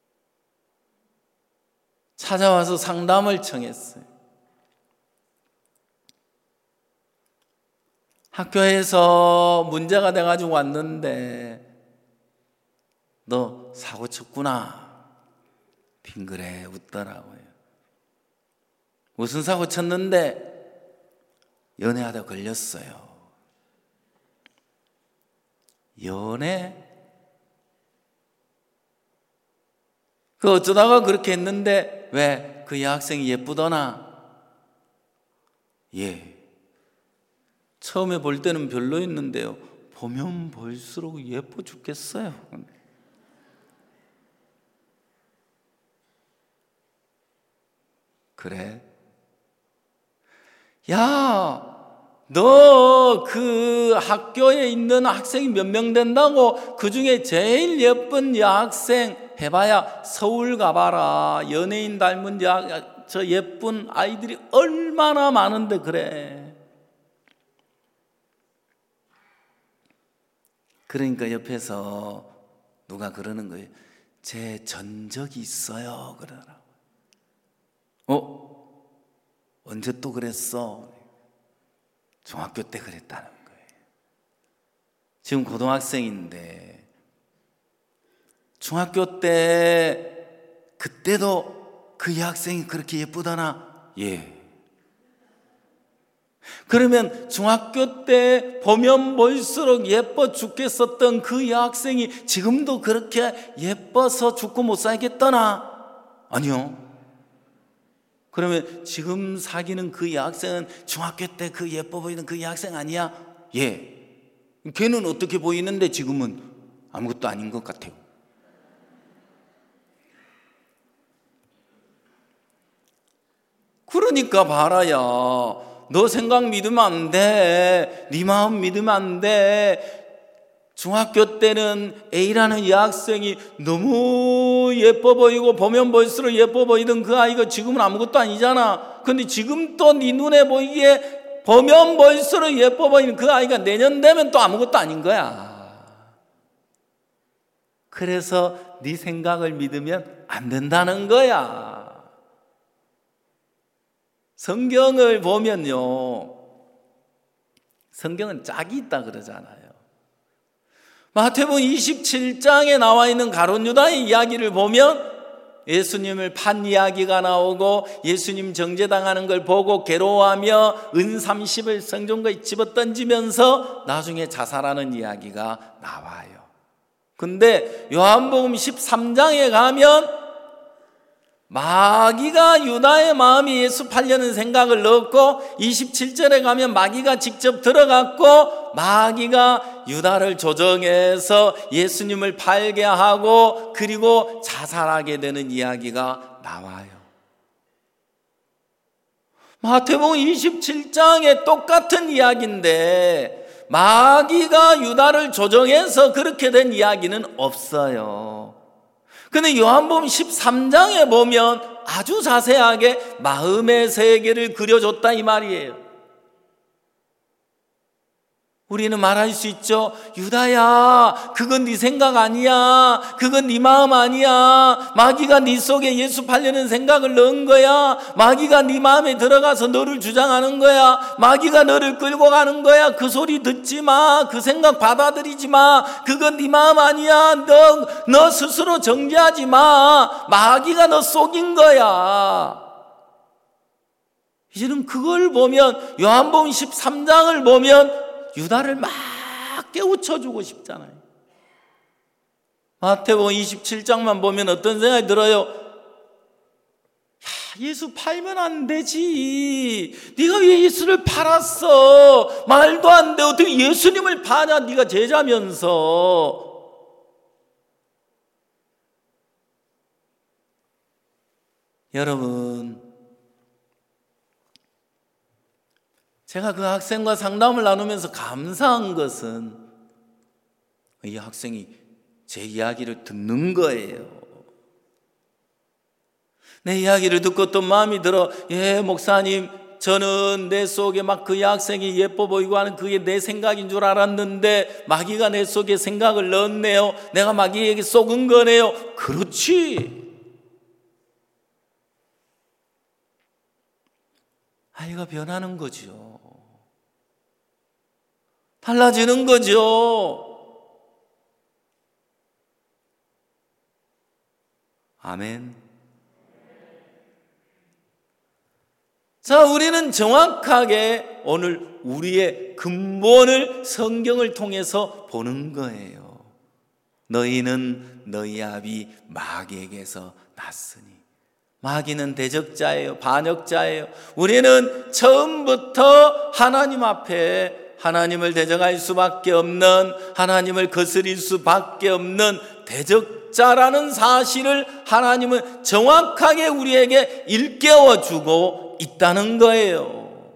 찾아와서 상담을 청했어요. 학교에서 문제가 돼가지고 왔는데 너 사고 쳤구나. 빙그레 웃더라고요. 무슨 사고 쳤는데? 연애하다 걸렸어요. 연애? 그 어쩌다가 그렇게 했는데 왜? 그 여학생이 예쁘더나? 예. 처음에 볼 때는 별로였는데요. 보면 볼수록 예뻐 죽겠어요. 그래? 야, 너 그 학교에 있는 학생이 몇 명 된다고? 그 중에 제일 예쁜 여학생 해봐야 서울 가봐라. 연예인 닮은 여, 저 예쁜 아이들이 얼마나 많은데 그래. 그러니까 옆에서 누가 그러는 거예요. 제 전적이 있어요. 그러더라고. 어? 언제 또 그랬어? 중학교 때 그랬다는 거예요. 지금 고등학생인데 중학교 때 그때도 그 여학생이 그렇게 예쁘다나? 예. 그러면 중학교 때 보면 볼수록 예뻐 죽겠었던 그 여학생이 지금도 그렇게 예뻐서 죽고 못 살겠더나? 아니요. 그러면 지금 사귀는 그 여학생은 중학교 때 그 예뻐 보이는 그 여학생 아니야? 예. 걔는 어떻게 보이는데 지금은 아무것도 아닌 것 같아요. 그러니까 봐라야. 너 생각 믿으면 안 돼. 네 마음 믿으면 안 돼. 중학교 때는 A라는 여학생이 너무 예뻐 보이고 보면 볼수록 예뻐 보이던 그 아이가 지금은 아무것도 아니잖아. 근데 지금 또 네 눈에 보이기에 보면 볼수록 예뻐 보이는 그 아이가 내년 되면 또 아무것도 아닌 거야. 그래서 네 생각을 믿으면 안 된다는 거야. 성경을 보면요, 성경은 짝이 있다 그러잖아요. 마태복음 이십칠 장에 나와 있는 가룟 유다의 이야기를 보면 예수님을 판 이야기가 나오고 예수님 정죄당하는 걸 보고 괴로워하며 은 삼십을 성전거에 집어던지면서 나중에 자살하는 이야기가 나와요. 근데 요한복음 십삼 장에 가면 마귀가 유다의 마음이 예수 팔려는 생각을 넣었고 이십칠 절에 가면 마귀가 직접 들어갔고 마귀가 유다를 조정해서 예수님을 팔게 하고 그리고 자살하게 되는 이야기가 나와요. 마태복음 이십칠 장에 똑같은 이야기인데 마귀가 유다를 조정해서 그렇게 된 이야기는 없어요. 근데 요한복음 십삼 장에 보면 아주 자세하게 마음의 세계를 그려줬다 이 말이에요. 우리는 말할 수 있죠. 유다야, 그건 네 생각 아니야. 그건 네 마음 아니야. 마귀가 네 속에 예수 팔려는 생각을 넣은 거야. 마귀가 네 마음에 들어가서 너를 주장하는 거야. 마귀가 너를 끌고 가는 거야. 그 소리 듣지 마. 그 생각 받아들이지 마. 그건 네 마음 아니야. 너, 너 스스로 정죄하지 마. 마귀가 너 속인 거야. 이제는 그걸 보면 요한복음 십삼 장을 보면 유다를 막 깨우쳐주고 싶잖아요. 마태복음 이십칠 장만 보면 어떤 생각이 들어요? 야, 예수 팔면 안 되지. 네가 왜 예수를 팔았어? 말도 안 돼. 어떻게 예수님을 파냐? 네가 제자면서. 여러분, 제가 그 학생과 상담을 나누면서 감사한 것은 이 학생이 제 이야기를 듣는 거예요. 내 이야기를 듣고 어떤 마음이 들어, 예, 목사님, 저는 내 속에 막 그 여학생이 예뻐 보이고 하는 그게 내 생각인 줄 알았는데 마귀가 내 속에 생각을 넣었네요. 내가 마귀에게 속은 거네요. 그렇지. 아이가 변하는 거죠. 달라지는 거죠. 아멘. 자, 우리는 정확하게 오늘 우리의 근본을 성경을 통해서 보는 거예요. 너희는 너희 아비 마귀에게서 났으니. 마귀는 대적자예요. 반역자예요. 우리는 처음부터 하나님 앞에 하나님을 대적할 수밖에 없는, 하나님을 거스릴 수밖에 없는 대적자라는 사실을 하나님은 정확하게 우리에게 일깨워 주고 있다는 거예요.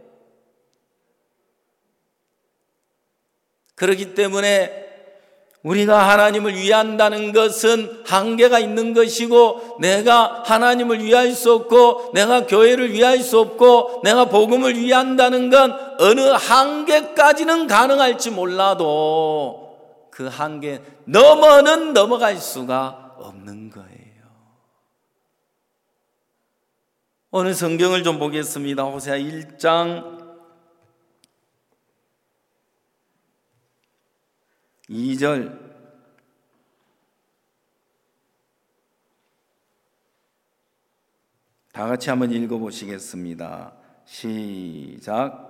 그렇기 때문에 우리가 하나님을 위한다는 것은 한계가 있는 것이고, 내가 하나님을 위할 수 없고, 내가 교회를 위할 수 없고, 내가 복음을 위한다는 건 어느 한계까지는 가능할지 몰라도 그 한계 넘어는 넘어갈 수가 없는 거예요. 오늘 성경을 좀 보겠습니다. 호세아 일 장 이 절. 다 같이 한번 읽어보시겠습니다. 시작.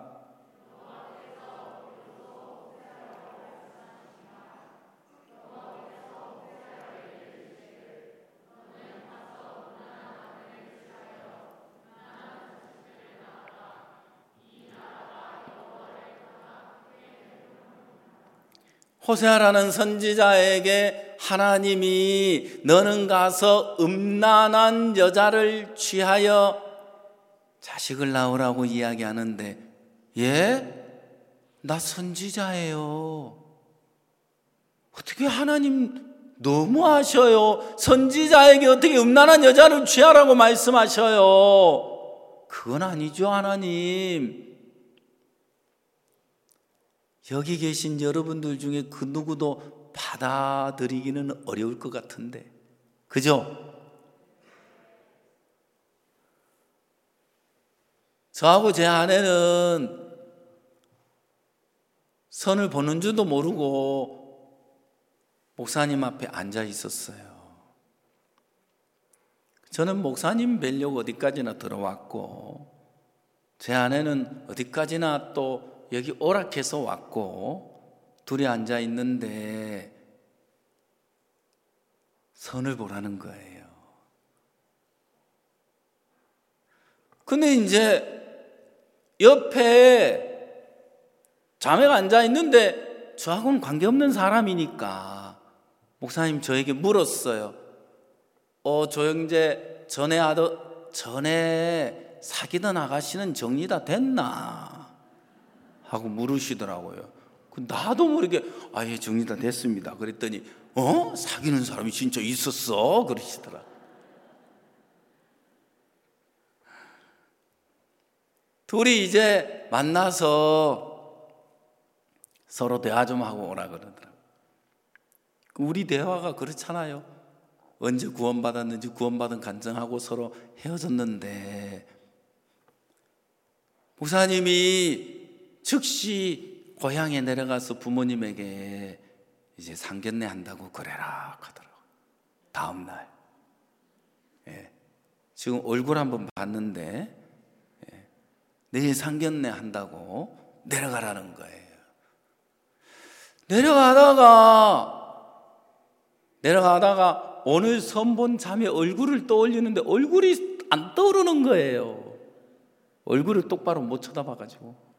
호세아라는 선지자에게 하나님이 너는 가서 음란한 여자를 취하여 자식을 낳으라고 이야기하는데, 예? 나 선지자예요. 어떻게 하나님 너무하셔요. 선지자에게 어떻게 음란한 여자를 취하라고 말씀하셔요. 그건 아니죠, 하나님. 여기 계신 여러분들 중에 그 누구도 받아들이기는 어려울 것 같은데, 그죠? 저하고 제 아내는 선을 보는 줄도 모르고 목사님 앞에 앉아 있었어요. 저는 목사님 뵈려고 어디까지나 들어왔고, 제 아내는 어디까지나 또 여기 오락해서 왔고, 둘이 앉아 있는데 선을 보라는 거예요. 근데 이제 옆에 자매가 앉아 있는데 저하고는 관계없는 사람이니까 목사님 저에게 물었어요. 어, 조영재 전에 아들 전에 사귀던 아가씨는 정리 다 됐나? 하고 물으시더라고요. 나도 모르게 아예 정리 다 됐습니다. 그랬더니 어? 사귀는 사람이 진짜 있었어? 그러시더라. 둘이 이제 만나서 서로 대화 좀 하고 오라 그러더라고요. 우리 대화가 그렇잖아요. 언제 구원받았는지 구원받은 간증하고 서로 헤어졌는데, 목사님이 즉시 고향에 내려가서 부모님에게 이제 상견례 한다고 그래라 하더라고요. 다음 날. 예. 지금 얼굴 한번 봤는데, 예. 내일 상견례 한다고 내려가라는 거예요. 내려가다가 내려가다가 오늘 선본 자매 얼굴을 떠올리는데 얼굴이 안 떠오르는 거예요. 얼굴을 똑바로 못 쳐다봐가지고.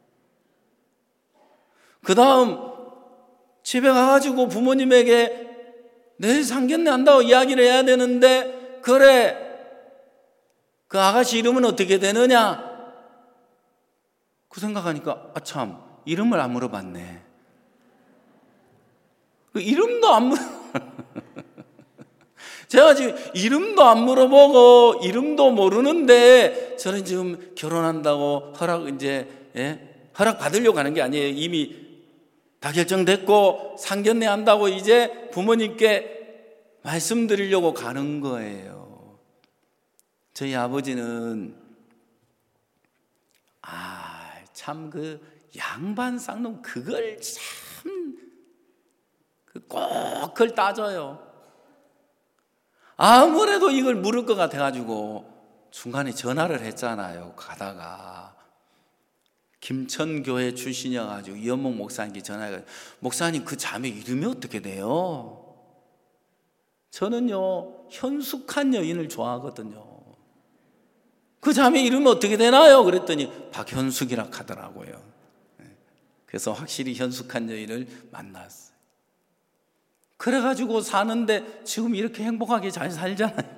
그 다음 집에 가가지고 부모님에게 내일 상견례 한다고 이야기를 해야 되는데, 그래 그 아가씨 이름은 어떻게 되느냐? 그 생각하니까 아 참, 이름을 안 물어봤네. 그 이름도 안 물어 제가 지금 이름도 안 물어보고 이름도 모르는데 저는 지금 결혼한다고 허락 이제 예? 허락 받으려고 하는 게 아니에요. 이미 다 결정됐고 상견례 한다고 이제 부모님께 말씀드리려고 가는 거예요. 저희 아버지는 아, 참 그 양반 쌍놈 그걸 참 꼭 그걸 따져요. 아무래도 이걸 물을 것 같아가지고 중간에 전화를 했잖아요. 가다가 김천교회 출신이어가지고 이현목 목사님께 전화해가지고, 목사님 그 자매 이름이 어떻게 돼요? 저는요 현숙한 여인을 좋아하거든요. 그 자매 이름이 어떻게 되나요? 그랬더니 박현숙이라 하더라고요. 그래서 확실히 현숙한 여인을 만났어요. 그래가지고 사는데 지금 이렇게 행복하게 잘 살잖아요.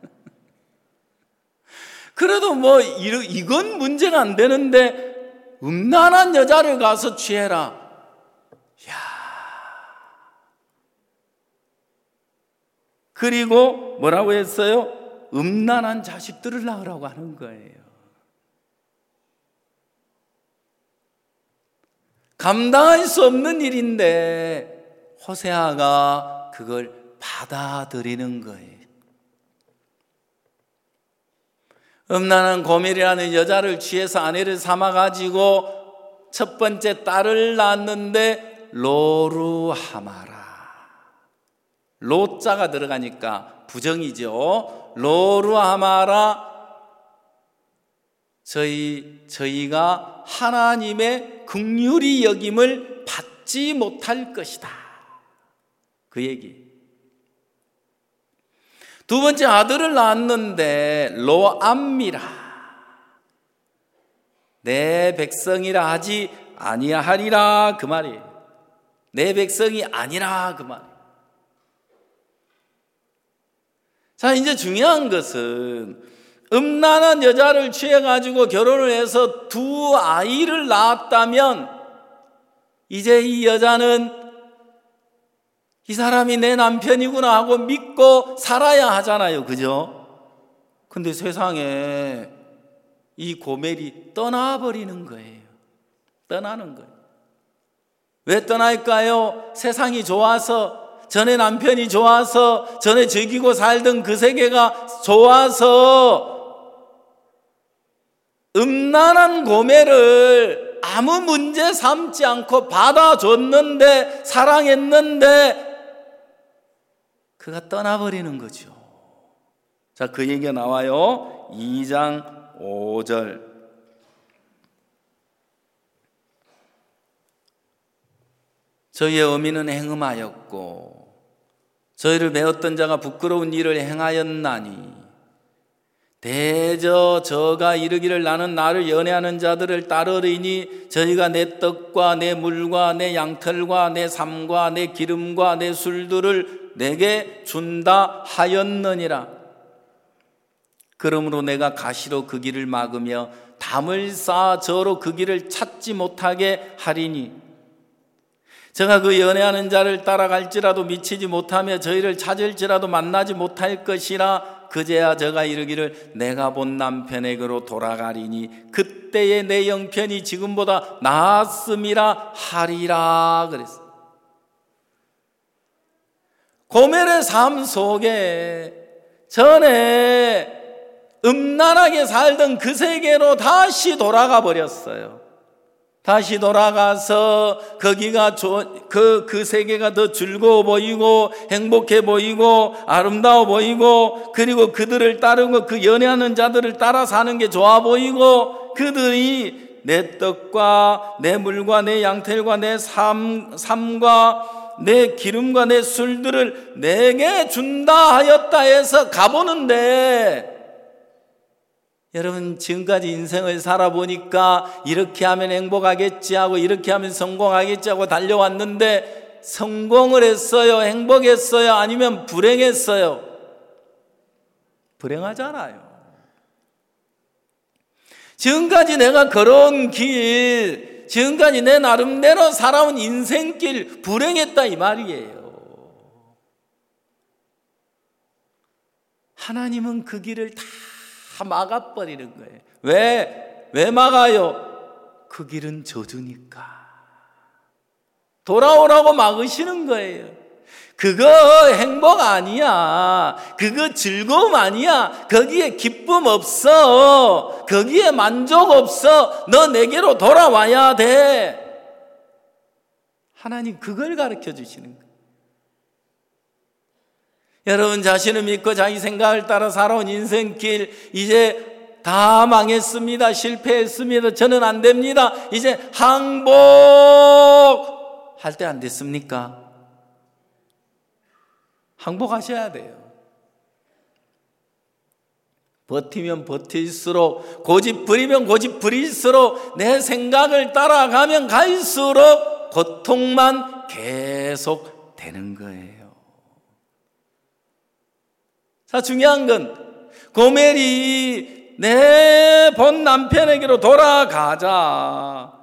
그래도 뭐 이건 문제가 안 되는데 음란한 여자를 가서 취해라. 야. 그리고 뭐라고 했어요? 음란한 자식들을 낳으라고 하는 거예요. 감당할 수 없는 일인데 호세아가 그걸 받아들이는 거예요. 음란한 고멜이라는 여자를 취해서 아내를 삼아가지고 첫 번째 딸을 낳았는데 로루하마라. 로자가 들어가니까 부정이죠. 로루하마라. 저희, 저희가 하나님의 긍휼히 여김을 받지 못할 것이다. 그 얘기. 두 번째 아들을 낳았는데 로암미라. 내 백성이라 하지 아니하리라 그 말이에요. 내 백성이 아니라 그 말이에요. 자, 이제 중요한 것은 음란한 여자를 취해가지고 결혼을 해서 두 아이를 낳았다면 이제 이 여자는 이 사람이 내 남편이구나 하고 믿고 살아야 하잖아요. 그죠? 근데 세상에 이 고멜이 떠나버리는 거예요. 떠나는 거예요. 왜 떠날까요? 세상이 좋아서, 전에 남편이 좋아서, 전에 즐기고 살던 그 세계가 좋아서 음란한 고멜을 아무 문제 삼지 않고 받아줬는데, 사랑했는데 그가 떠나버리는 거죠. 자, 그 얘기가 나와요. 이 장 오 절. 저희의 어미는 행음하였고 저희를 메었던 자가 부끄러운 일을 행하였나니 대저 저가 이르기를 나는 나를 연애하는 자들을 따르리니 저희가 내 떡과 내 물과 내 양털과 내 삶과 내 기름과 내 술들을 내게 준다 하였느니라. 그러므로 내가 가시로 그 길을 막으며 담을 쌓아 저로 그 길을 찾지 못하게 하리니 저가 그 연애하는 자를 따라갈지라도 미치지 못하며 저희를 찾을지라도 만나지 못할 것이라. 그제야 저가 이르기를 내가 본 남편에게로 돌아가리니 그때의 내 형편이 지금보다 나았음이라 하리라 그랬어요. 고멜의 삶 속에 전에 음란하게 살던 그 세계로 다시 돌아가 버렸어요. 다시 돌아가서 거기가 그, 그 세계가 더 즐거워 보이고 행복해 보이고 아름다워 보이고 그리고 그들을 따르고 그 연애하는 자들을 따라 사는 게 좋아 보이고 그들이 내 떡과 내 물과 내 양털과 내 삶, 삶과 내 기름과 내 술들을 내게 준다 하였다 해서 가보는데 여러분 지금까지 인생을 살아보니까 이렇게 하면 행복하겠지 하고 이렇게 하면 성공하겠지 하고 달려왔는데 성공을 했어요? 행복했어요? 아니면 불행했어요? 불행하잖아요. 지금까지 내가 걸어온 길, 지금까지 내 나름대로 살아온 인생길 불행했다 이 말이에요. 하나님은 그 길을 다 막아버리는 거예요. 왜? 왜 막아요? 그 길은 저주니까. 돌아오라고 막으시는 거예요. 그거 행복 아니야. 그거 즐거움 아니야. 거기에 기쁨 없어. 거기에 만족 없어. 너 내게로 돌아와야 돼. 하나님 그걸 가르쳐 주시는 거예요. 여러분 자신을 믿고 자기 생각을 따라 살아온 인생길 이제 다 망했습니다. 실패했습니다. 저는 안 됩니다. 이제 항복할 때 안 됐습니까? 항복하셔야 돼요. 버티면 버틸수록, 고집 부리면 고집 부릴수록, 내 생각을 따라가면 갈수록 고통만 계속 되는 거예요. 자, 중요한 건 고멜이 내 본 남편에게로 돌아가자.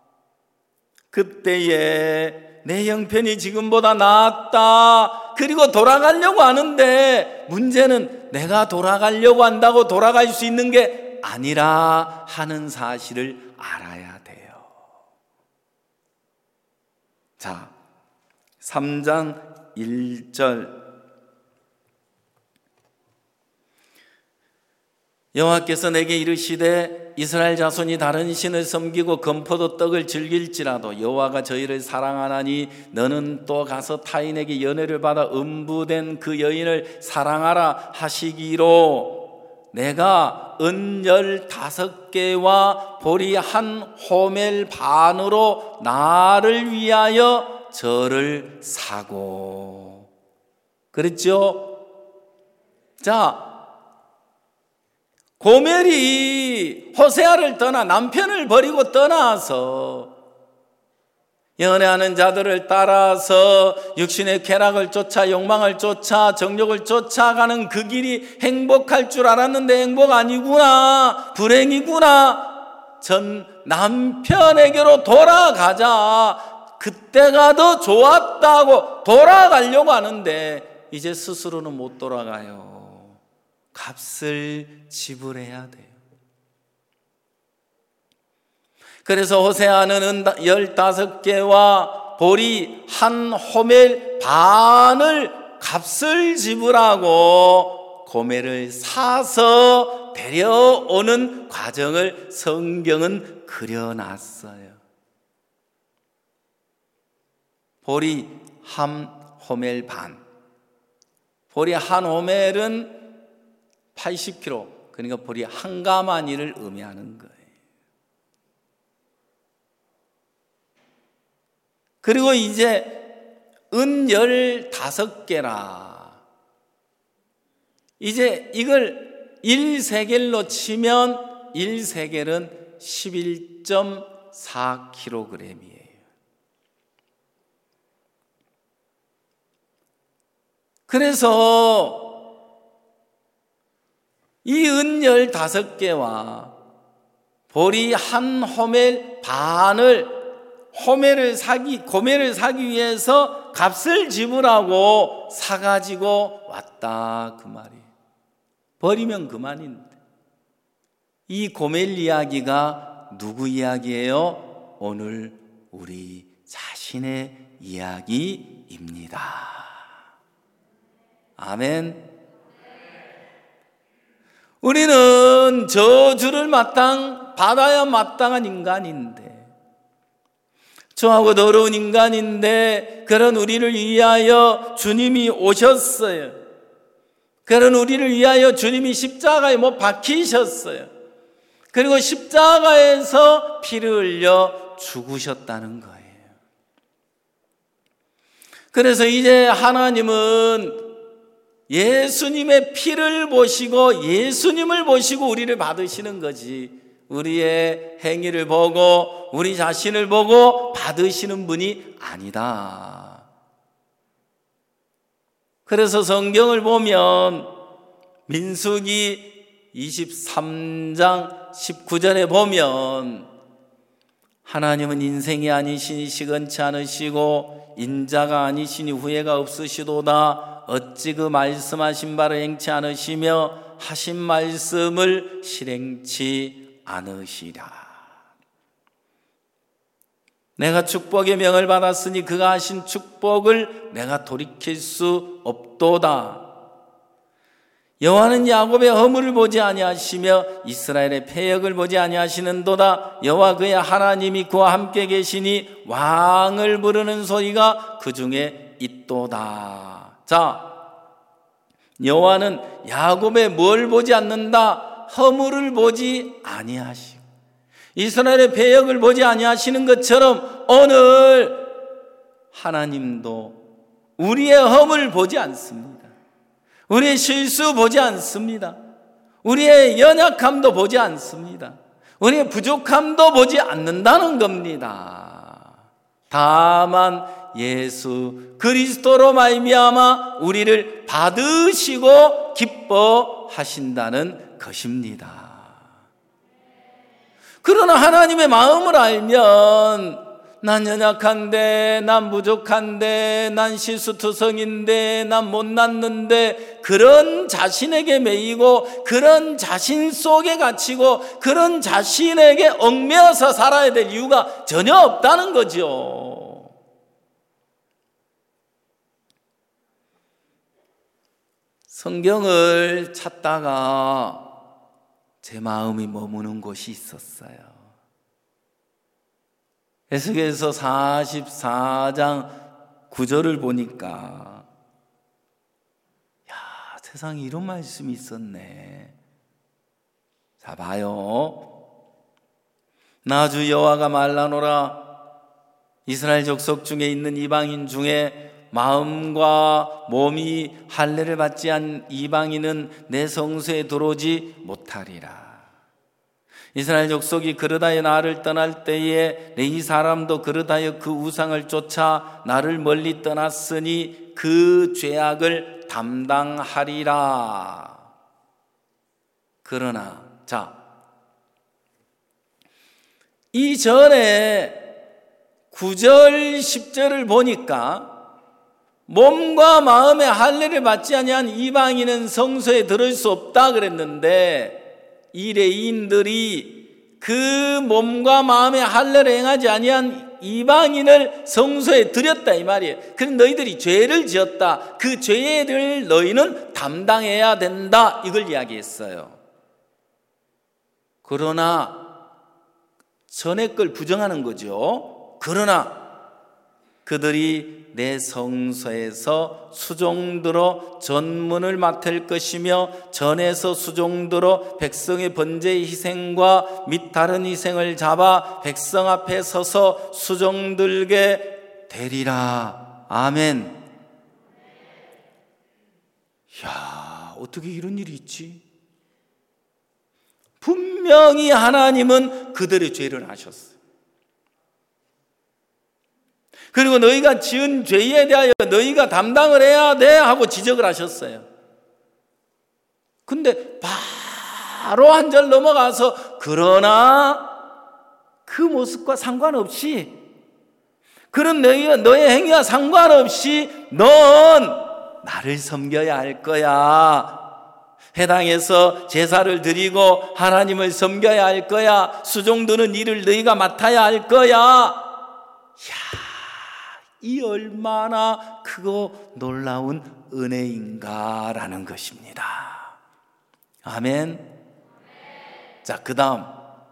그때에 내 형편이 지금보다 낫다. 그리고 돌아가려고 하는데 문제는 내가 돌아가려고 한다고 돌아갈 수 있는 게 아니라 하는 사실을 알아야 돼요. 자, 삼 장 일 절 여호와께서 내게 이르시되 이스라엘 자손이 다른 신을 섬기고 건포도 떡을 즐길지라도 여호와가 저희를 사랑하나니 너는 또 가서 타인에게 연애를 받아 음부된 그 여인을 사랑하라 하시기로 내가 은 열다섯 개와 보리 한 호멜 반으로 나를 위하여 저를 사고. 그랬죠? 자, 고멜이 호세아를 떠나 남편을 버리고 떠나서 연애하는 자들을 따라서 육신의 쾌락을 쫓아 욕망을 쫓아 정욕을 쫓아가는 그 길이 행복할 줄 알았는데 행복 아니구나, 불행이구나. 전 남편에게로 돌아가자. 그때가 더 좋았다고 돌아가려고 하는데 이제 스스로는 못 돌아가요. 값을 지불해야 돼요. 그래서 호세아는 열다섯 개와 보리 한 호멜 반을 값을 지불하고 고멜을 사서 데려오는 과정을 성경은 그려놨어요. 보리 한 호멜 반. 보리 한 호멜은 팔십 킬로그램, 그러니까 보리 한 가마니를 의미하는 거예요. 그리고 이제 은 열다섯 개라. 이제 이걸 일 세겔로 치면 일 세겔은 십일 점 사 킬로그램이에요. 그래서 이 은 열다섯 개와 보리 한 호멜 반을 호멜을 사기, 고멜을 사기 위해서 값을 지불하고 사가지고 왔다 그 말이에요. 버리면 그만인데. 이 고멜 이야기가 누구 이야기예요? 오늘 우리 자신의 이야기입니다. 아멘. 우리는 저주를 마땅 받아야 마땅한 인간인데, 저하고 더러운 인간인데, 그런 우리를 위하여 주님이 오셨어요. 그런 우리를 위하여 주님이 십자가에 못 박히셨어요. 그리고 십자가에서 피를 흘려 죽으셨다는 거예요. 그래서 이제 하나님은 예수님의 피를 보시고 예수님을 보시고 우리를 받으시는 거지, 우리의 행위를 보고 우리 자신을 보고 받으시는 분이 아니다. 그래서 성경을 보면 민수기 이십삼 장 십구 절에 보면 하나님은 인생이 아니시니 시건치 않으시고 인자가 아니시니 후회가 없으시도다. 어찌 그 말씀하신 바를 행치 않으시며 하신 말씀을 실행치 않으시랴. 내가 축복의 명을 받았으니 그가 하신 축복을 내가 돌이킬 수 없도다. 여호와는 야곱의 허물을 보지 아니하시며 이스라엘의 패역을 보지 아니하시는도다. 여호와 그의 하나님이 그와 함께 계시니 왕을 부르는 소리가 그 중에 있도다. 자, 여호와는 야곱의 뭘 보지 않는다? 허물을 보지 아니하시고 이스라엘의 배역을 보지 아니하시는 것처럼 오늘 하나님도 우리의 허물 보지 않습니다. 우리의 실수 보지 않습니다. 우리의 연약함도 보지 않습니다. 우리의 부족함도 보지 않는다는 겁니다. 다만 예수 그리스도로 말미암아 우리를 받으시고 기뻐하신다는 것입니다. 그러나 하나님의 마음을 알면 난 연약한데, 난 부족한데, 난 실수투성인데, 난 못났는데 그런 자신에게 매이고 그런 자신 속에 갇히고 그런 자신에게 얽매여서 살아야 될 이유가 전혀 없다는 거죠. 성경을 찾다가 제 마음이 머무는 곳이 있었어요. 에스겔서 사십사 장 구 절을 보니까 야, 세상에 이런 말씀이 있었네. 자, 봐요. 나 주 여호와가 말라노라. 이스라엘 족속 중에 있는 이방인 중에 마음과 몸이 할례를 받지 않은 이방인은 내 성소에 들어오지 못하리라. 이스라엘 족속이 그릇하여 나를 떠날 때에 내 이 사람도 그릇하여 그 우상을 쫓아 나를 멀리 떠났으니 그 죄악을 담당하리라. 그러나 자, 이전에 구 절 십 절을 보니까 몸과 마음의 할례를 받지 아니한 이방인은 성소에 들을 수 없다 그랬는데 이 레위인들이 그 몸과 마음의 할례를 행하지 아니한 이방인을 성소에 들였다 이 말이에요. 그럼 너희들이 죄를 지었다. 그 죄를 너희는 담당해야 된다. 이걸 이야기했어요. 그러나 전에 걸 부정하는 거죠. 그러나 그들이 내 성소에서 수종들어 전문을 맡을 것이며 전에서 수종들어 백성의 번제의 희생과 및 다른 희생을 잡아 백성 앞에 서서 수종들게 되리라. 아멘. 야, 어떻게 이런 일이 있지? 분명히 하나님은 그들의 죄를 아셨어요. 그리고 너희가 지은 죄에 대하여 너희가 담당을 해야 돼 하고 지적을 하셨어요. 근데 바로 한 절 넘어가서 그러나 그 모습과 상관없이 그런 너희, 너의 행위와 상관없이 넌 나를 섬겨야 할 거야. 해당해서 제사를 드리고 하나님을 섬겨야 할 거야. 수종드는 일을 너희가 맡아야 할 거야. 야, 이 얼마나 크고 놀라운 은혜인가라는 것입니다. 아멘. 자, 그 다음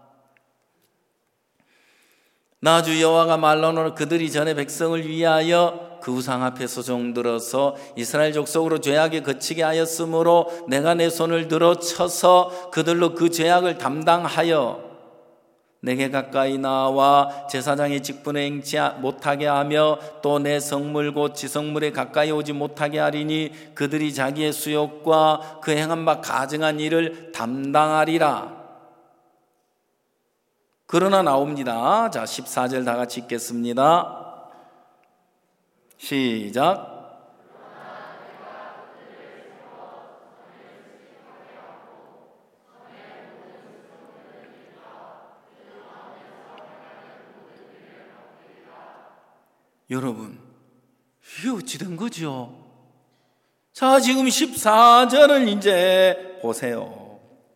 나 주 여호와가 말로는 그들이 전에 백성을 위하여 그 우상 앞에 수종들어서 이스라엘 족속으로 죄악에 그치게 하였으므로 내가 내 손을 들어 쳐서 그들로 그 죄악을 담당하여 내게 가까이 나와 제사장의 직분에 행치 못하게 하며 또 내 성물 곧 지성물에 가까이 오지 못하게 하리니 그들이 자기의 수욕과 그 행한 바 가증한 일을 담당하리라. 그러나 나옵니다. 자, 십사 절 다 같이 읽겠습니다. 시작. 여러분, 이게 어찌 된 거죠? 자, 지금 십사 절을 이제 보세요.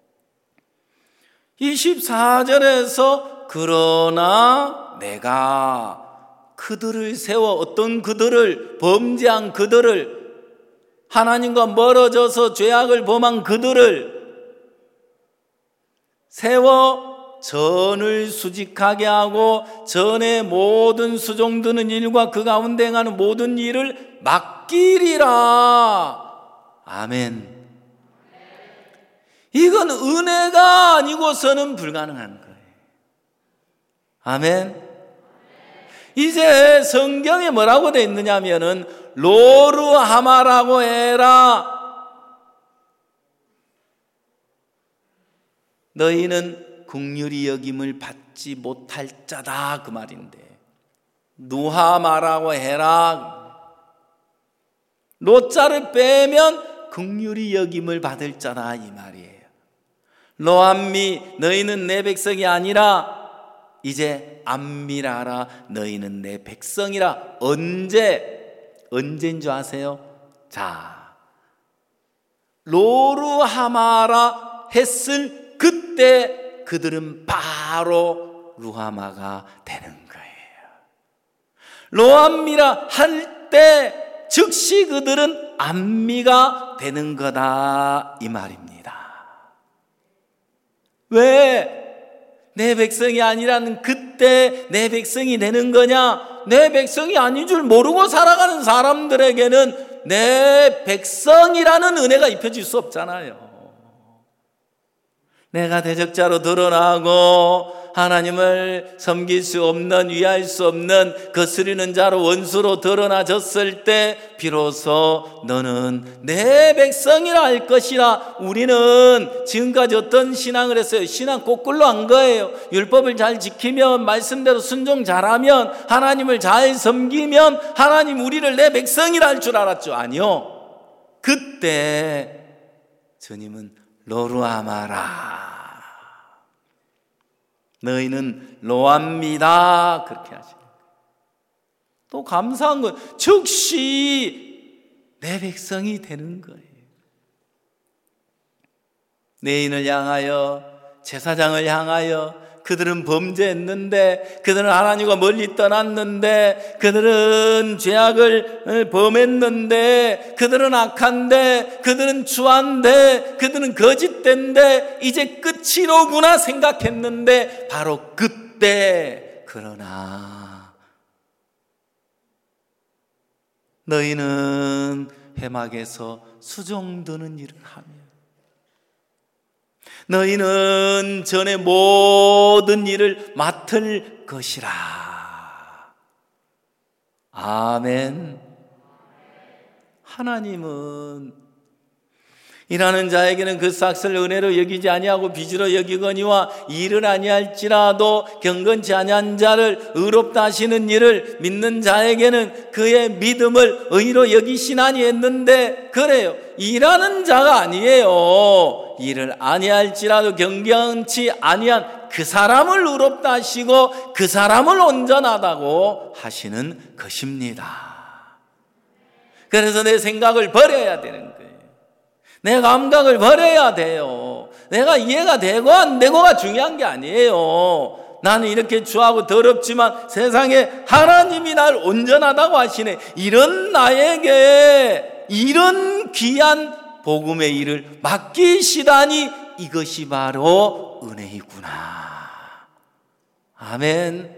이 십사 절에서 그러나 내가 그들을 세워, 어떤 그들을, 범죄한 그들을, 하나님과 멀어져서 죄악을 범한 그들을 세워 전을 수직하게 하고 전의 모든 수종드는 일과 그 가운데 행하는 모든 일을 맡기리라. 아멘. 이건 은혜가 아니고서는 불가능한 거예요. 아멘. 이제 성경에 뭐라고 되어 있느냐 하면은 로루하마라고 해라. 너희는 긍휼히 여김을 받지 못할 자다, 그 말인데, 누하마라고 해라. 로자를 빼면 긍휼히 여김을 받을 자다, 이 말이에요. 로암미, 너희는 내 백성이 아니라 이제 암미라라, 너희는 내 백성이라. 언제? 언제인 줄 아세요? 자, 로루하마라 했을 그때 그들은 바로 루하마가 되는 거예요. 로암미라 할 때 즉시 그들은 암미가 되는 거다, 이 말입니다. 왜? 내 백성이 아니라는 그때 내 백성이 되는 거냐? 내 백성이 아닌 줄 모르고 살아가는 사람들에게는 내 백성이라는 은혜가 입혀질 수 없잖아요. 내가 대적자로 드러나고 하나님을 섬길 수 없는, 위할 수 없는 거스리는 자로 원수로 드러나졌을 때 비로소 너는 내 백성이라 할 것이라. 우리는 지금까지 어떤 신앙을 했어요? 신앙 거꾸로 한 거예요. 율법을 잘 지키면, 말씀대로 순종 잘하면, 하나님을 잘 섬기면 하나님 우리를 내 백성이라 할 줄 알았죠. 아니요. 그때 주님은 로루아마라, 너희는 로암미다, 그렇게 하시는 거예요. 또 감사한 건 즉시 내 백성이 되는 거예요. 내인을 향하여, 제사장을 향하여 그들은 범죄했는데, 그들은 하나님과 멀리 떠났는데, 그들은 죄악을 범했는데, 그들은 악한데, 그들은 추한데, 그들은 거짓된데 이제 끝이로구나 생각했는데 바로 그때, 그러나 너희는 회막에서 수종드는 일을 하며 너희는 전에 모든 일을 맡을 것이라. 아멘. 하나님은 일하는 자에게는 그 삭슬 은혜로 여기지 아니하고 빚으로 여기거니와 일을 아니할지라도 경건치 아니한 자를 의롭다 하시는 일을 믿는 자에게는 그의 믿음을 의로 여기시나니 했는데, 그래요. 일하는 자가 아니에요. 일을 아니할지라도 경건치 아니한 그 사람을 의롭다 하시고 그 사람을 온전하다고 하시는 것입니다. 그래서 내 생각을 버려야 되는 거예요. 내 감각을 버려야 돼요. 내가 이해가 되고 안 되고가 중요한 게 아니에요. 나는 이렇게 추하고 더럽지만 세상에 하나님이 날 온전하다고 하시네. 이런 나에게 이런 귀한 복음의 일을 맡기시다니, 이것이 바로 은혜이구나. 아멘.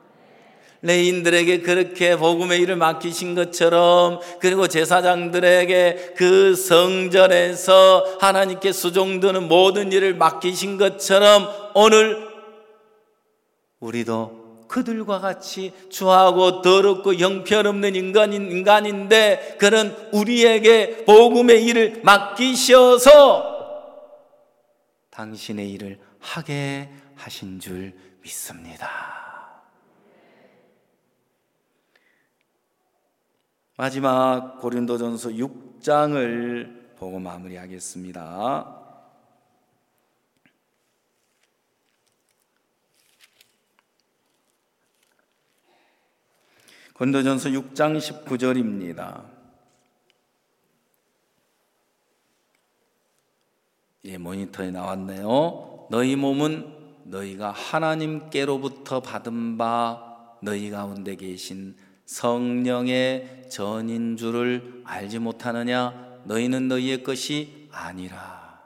레인들에게 그렇게 복음의 일을 맡기신 것처럼, 그리고 제사장들에게 그 성전에서 하나님께 수종드는 모든 일을 맡기신 것처럼 오늘 우리도 그들과 같이 추하고 더럽고 형편없는 인간인, 인간인데 그런 우리에게 복음의 일을 맡기셔서 당신의 일을 하게 하신 줄 믿습니다. 마지막 고린도전서 육 장을 보고 마무리하겠습니다. 고린도전서 육 장 십구 절입니다. 예, 모니터에 나왔네요. 너희 몸은 너희가 하나님께로부터 받은 바 너희 가운데 계신 성령의 전인 줄을 알지 못하느냐? 너희는 너희의 것이 아니라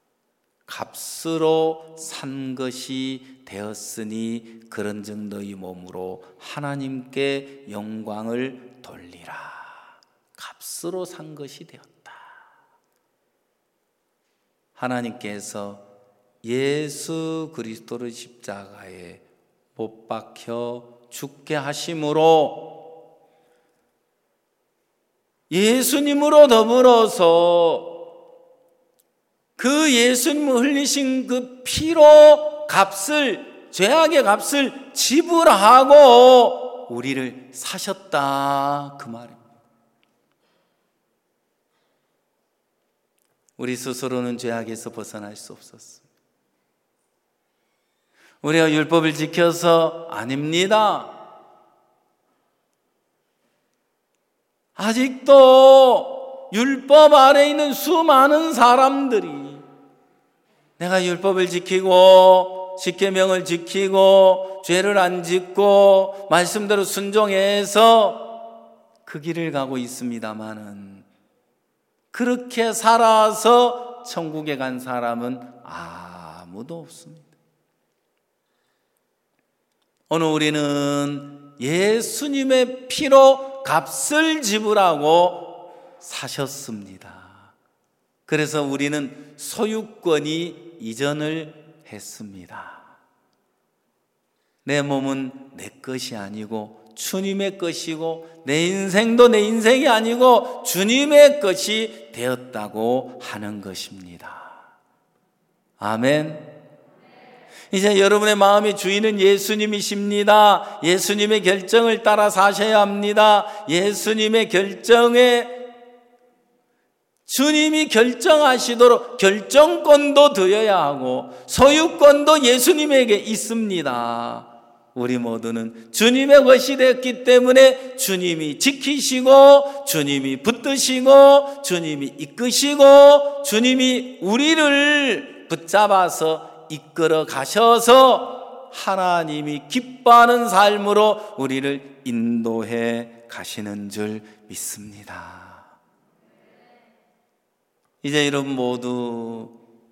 값으로 산 것이 되었으니 그런즉 너희 몸으로 하나님께 영광을 돌리라. 값으로 산 것이 되었다. 하나님께서 예수 그리스도를 십자가에 못 박혀 죽게 하심으로 예수님으로 더불어서 그 예수님 흘리신 그 피로 값을, 죄악의 값을 지불하고 우리를 사셨다, 그 말입니다. 우리 스스로는 죄악에서 벗어날 수 없었습니다. 우리가 율법을 지켜서 아닙니다. 아직도 율법 아래 있는 수많은 사람들이 내가 율법을 지키고 십계명을 지키고 죄를 안 짓고 말씀대로 순종해서 그 길을 가고 있습니다마는 그렇게 살아서 천국에 간 사람은 아무도 없습니다. 오늘 우리는 예수님의 피로 값을 지불하고 사셨습니다. 그래서 우리는 소유권이 이전을 했습니다. 내 몸은 내 것이 아니고 주님의 것이고 내 인생도 내 인생이 아니고 주님의 것이 되었다고 하는 것입니다. 아멘. 이제 여러분의 마음의 주인은 예수님이십니다. 예수님의 결정을 따라 사셔야 합니다. 예수님의 결정에 주님이 결정하시도록 결정권도 드려야 하고 소유권도 예수님에게 있습니다. 우리 모두는 주님의 것이 되었기 때문에 주님이 지키시고 주님이 붙드시고 주님이 이끄시고 주님이 우리를 붙잡아서 이끌어 가셔서 하나님이 기뻐하는 삶으로 우리를 인도해 가시는 줄 믿습니다. 이제 여러분 모두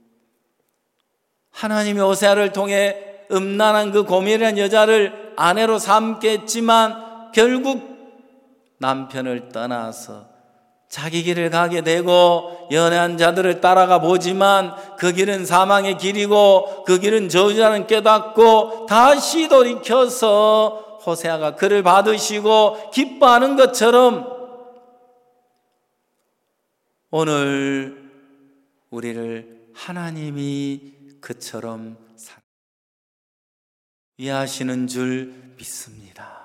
하나님이 호세아를 통해 음란한 그 고멜이라는 여자를 아내로 삼겠지만 결국 남편을 떠나서 자기 길을 가게 되고 연애한 자들을 따라가 보지만 그 길은 사망의 길이고 그 길은 저주라는 깨닫고 다시 돌이켜서 호세아가 그를 받으시고 기뻐하는 것처럼 오늘 우리를 하나님이 그처럼 위하시는 줄 믿습니다.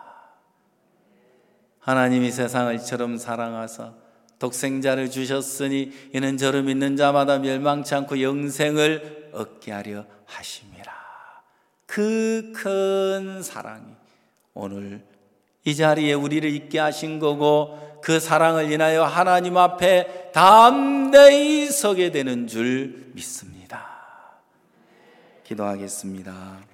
하나님이 세상을 이처럼 사랑하사 독생자를 주셨으니 이는 저를 믿는 자마다 멸망치 않고 영생을 얻게 하려 하심이라. 그 큰 사랑이 오늘 이 자리에 우리를 있게 하신 거고 그 사랑을 인하여 하나님 앞에 담대히 서게 되는 줄 믿습니다. 기도하겠습니다.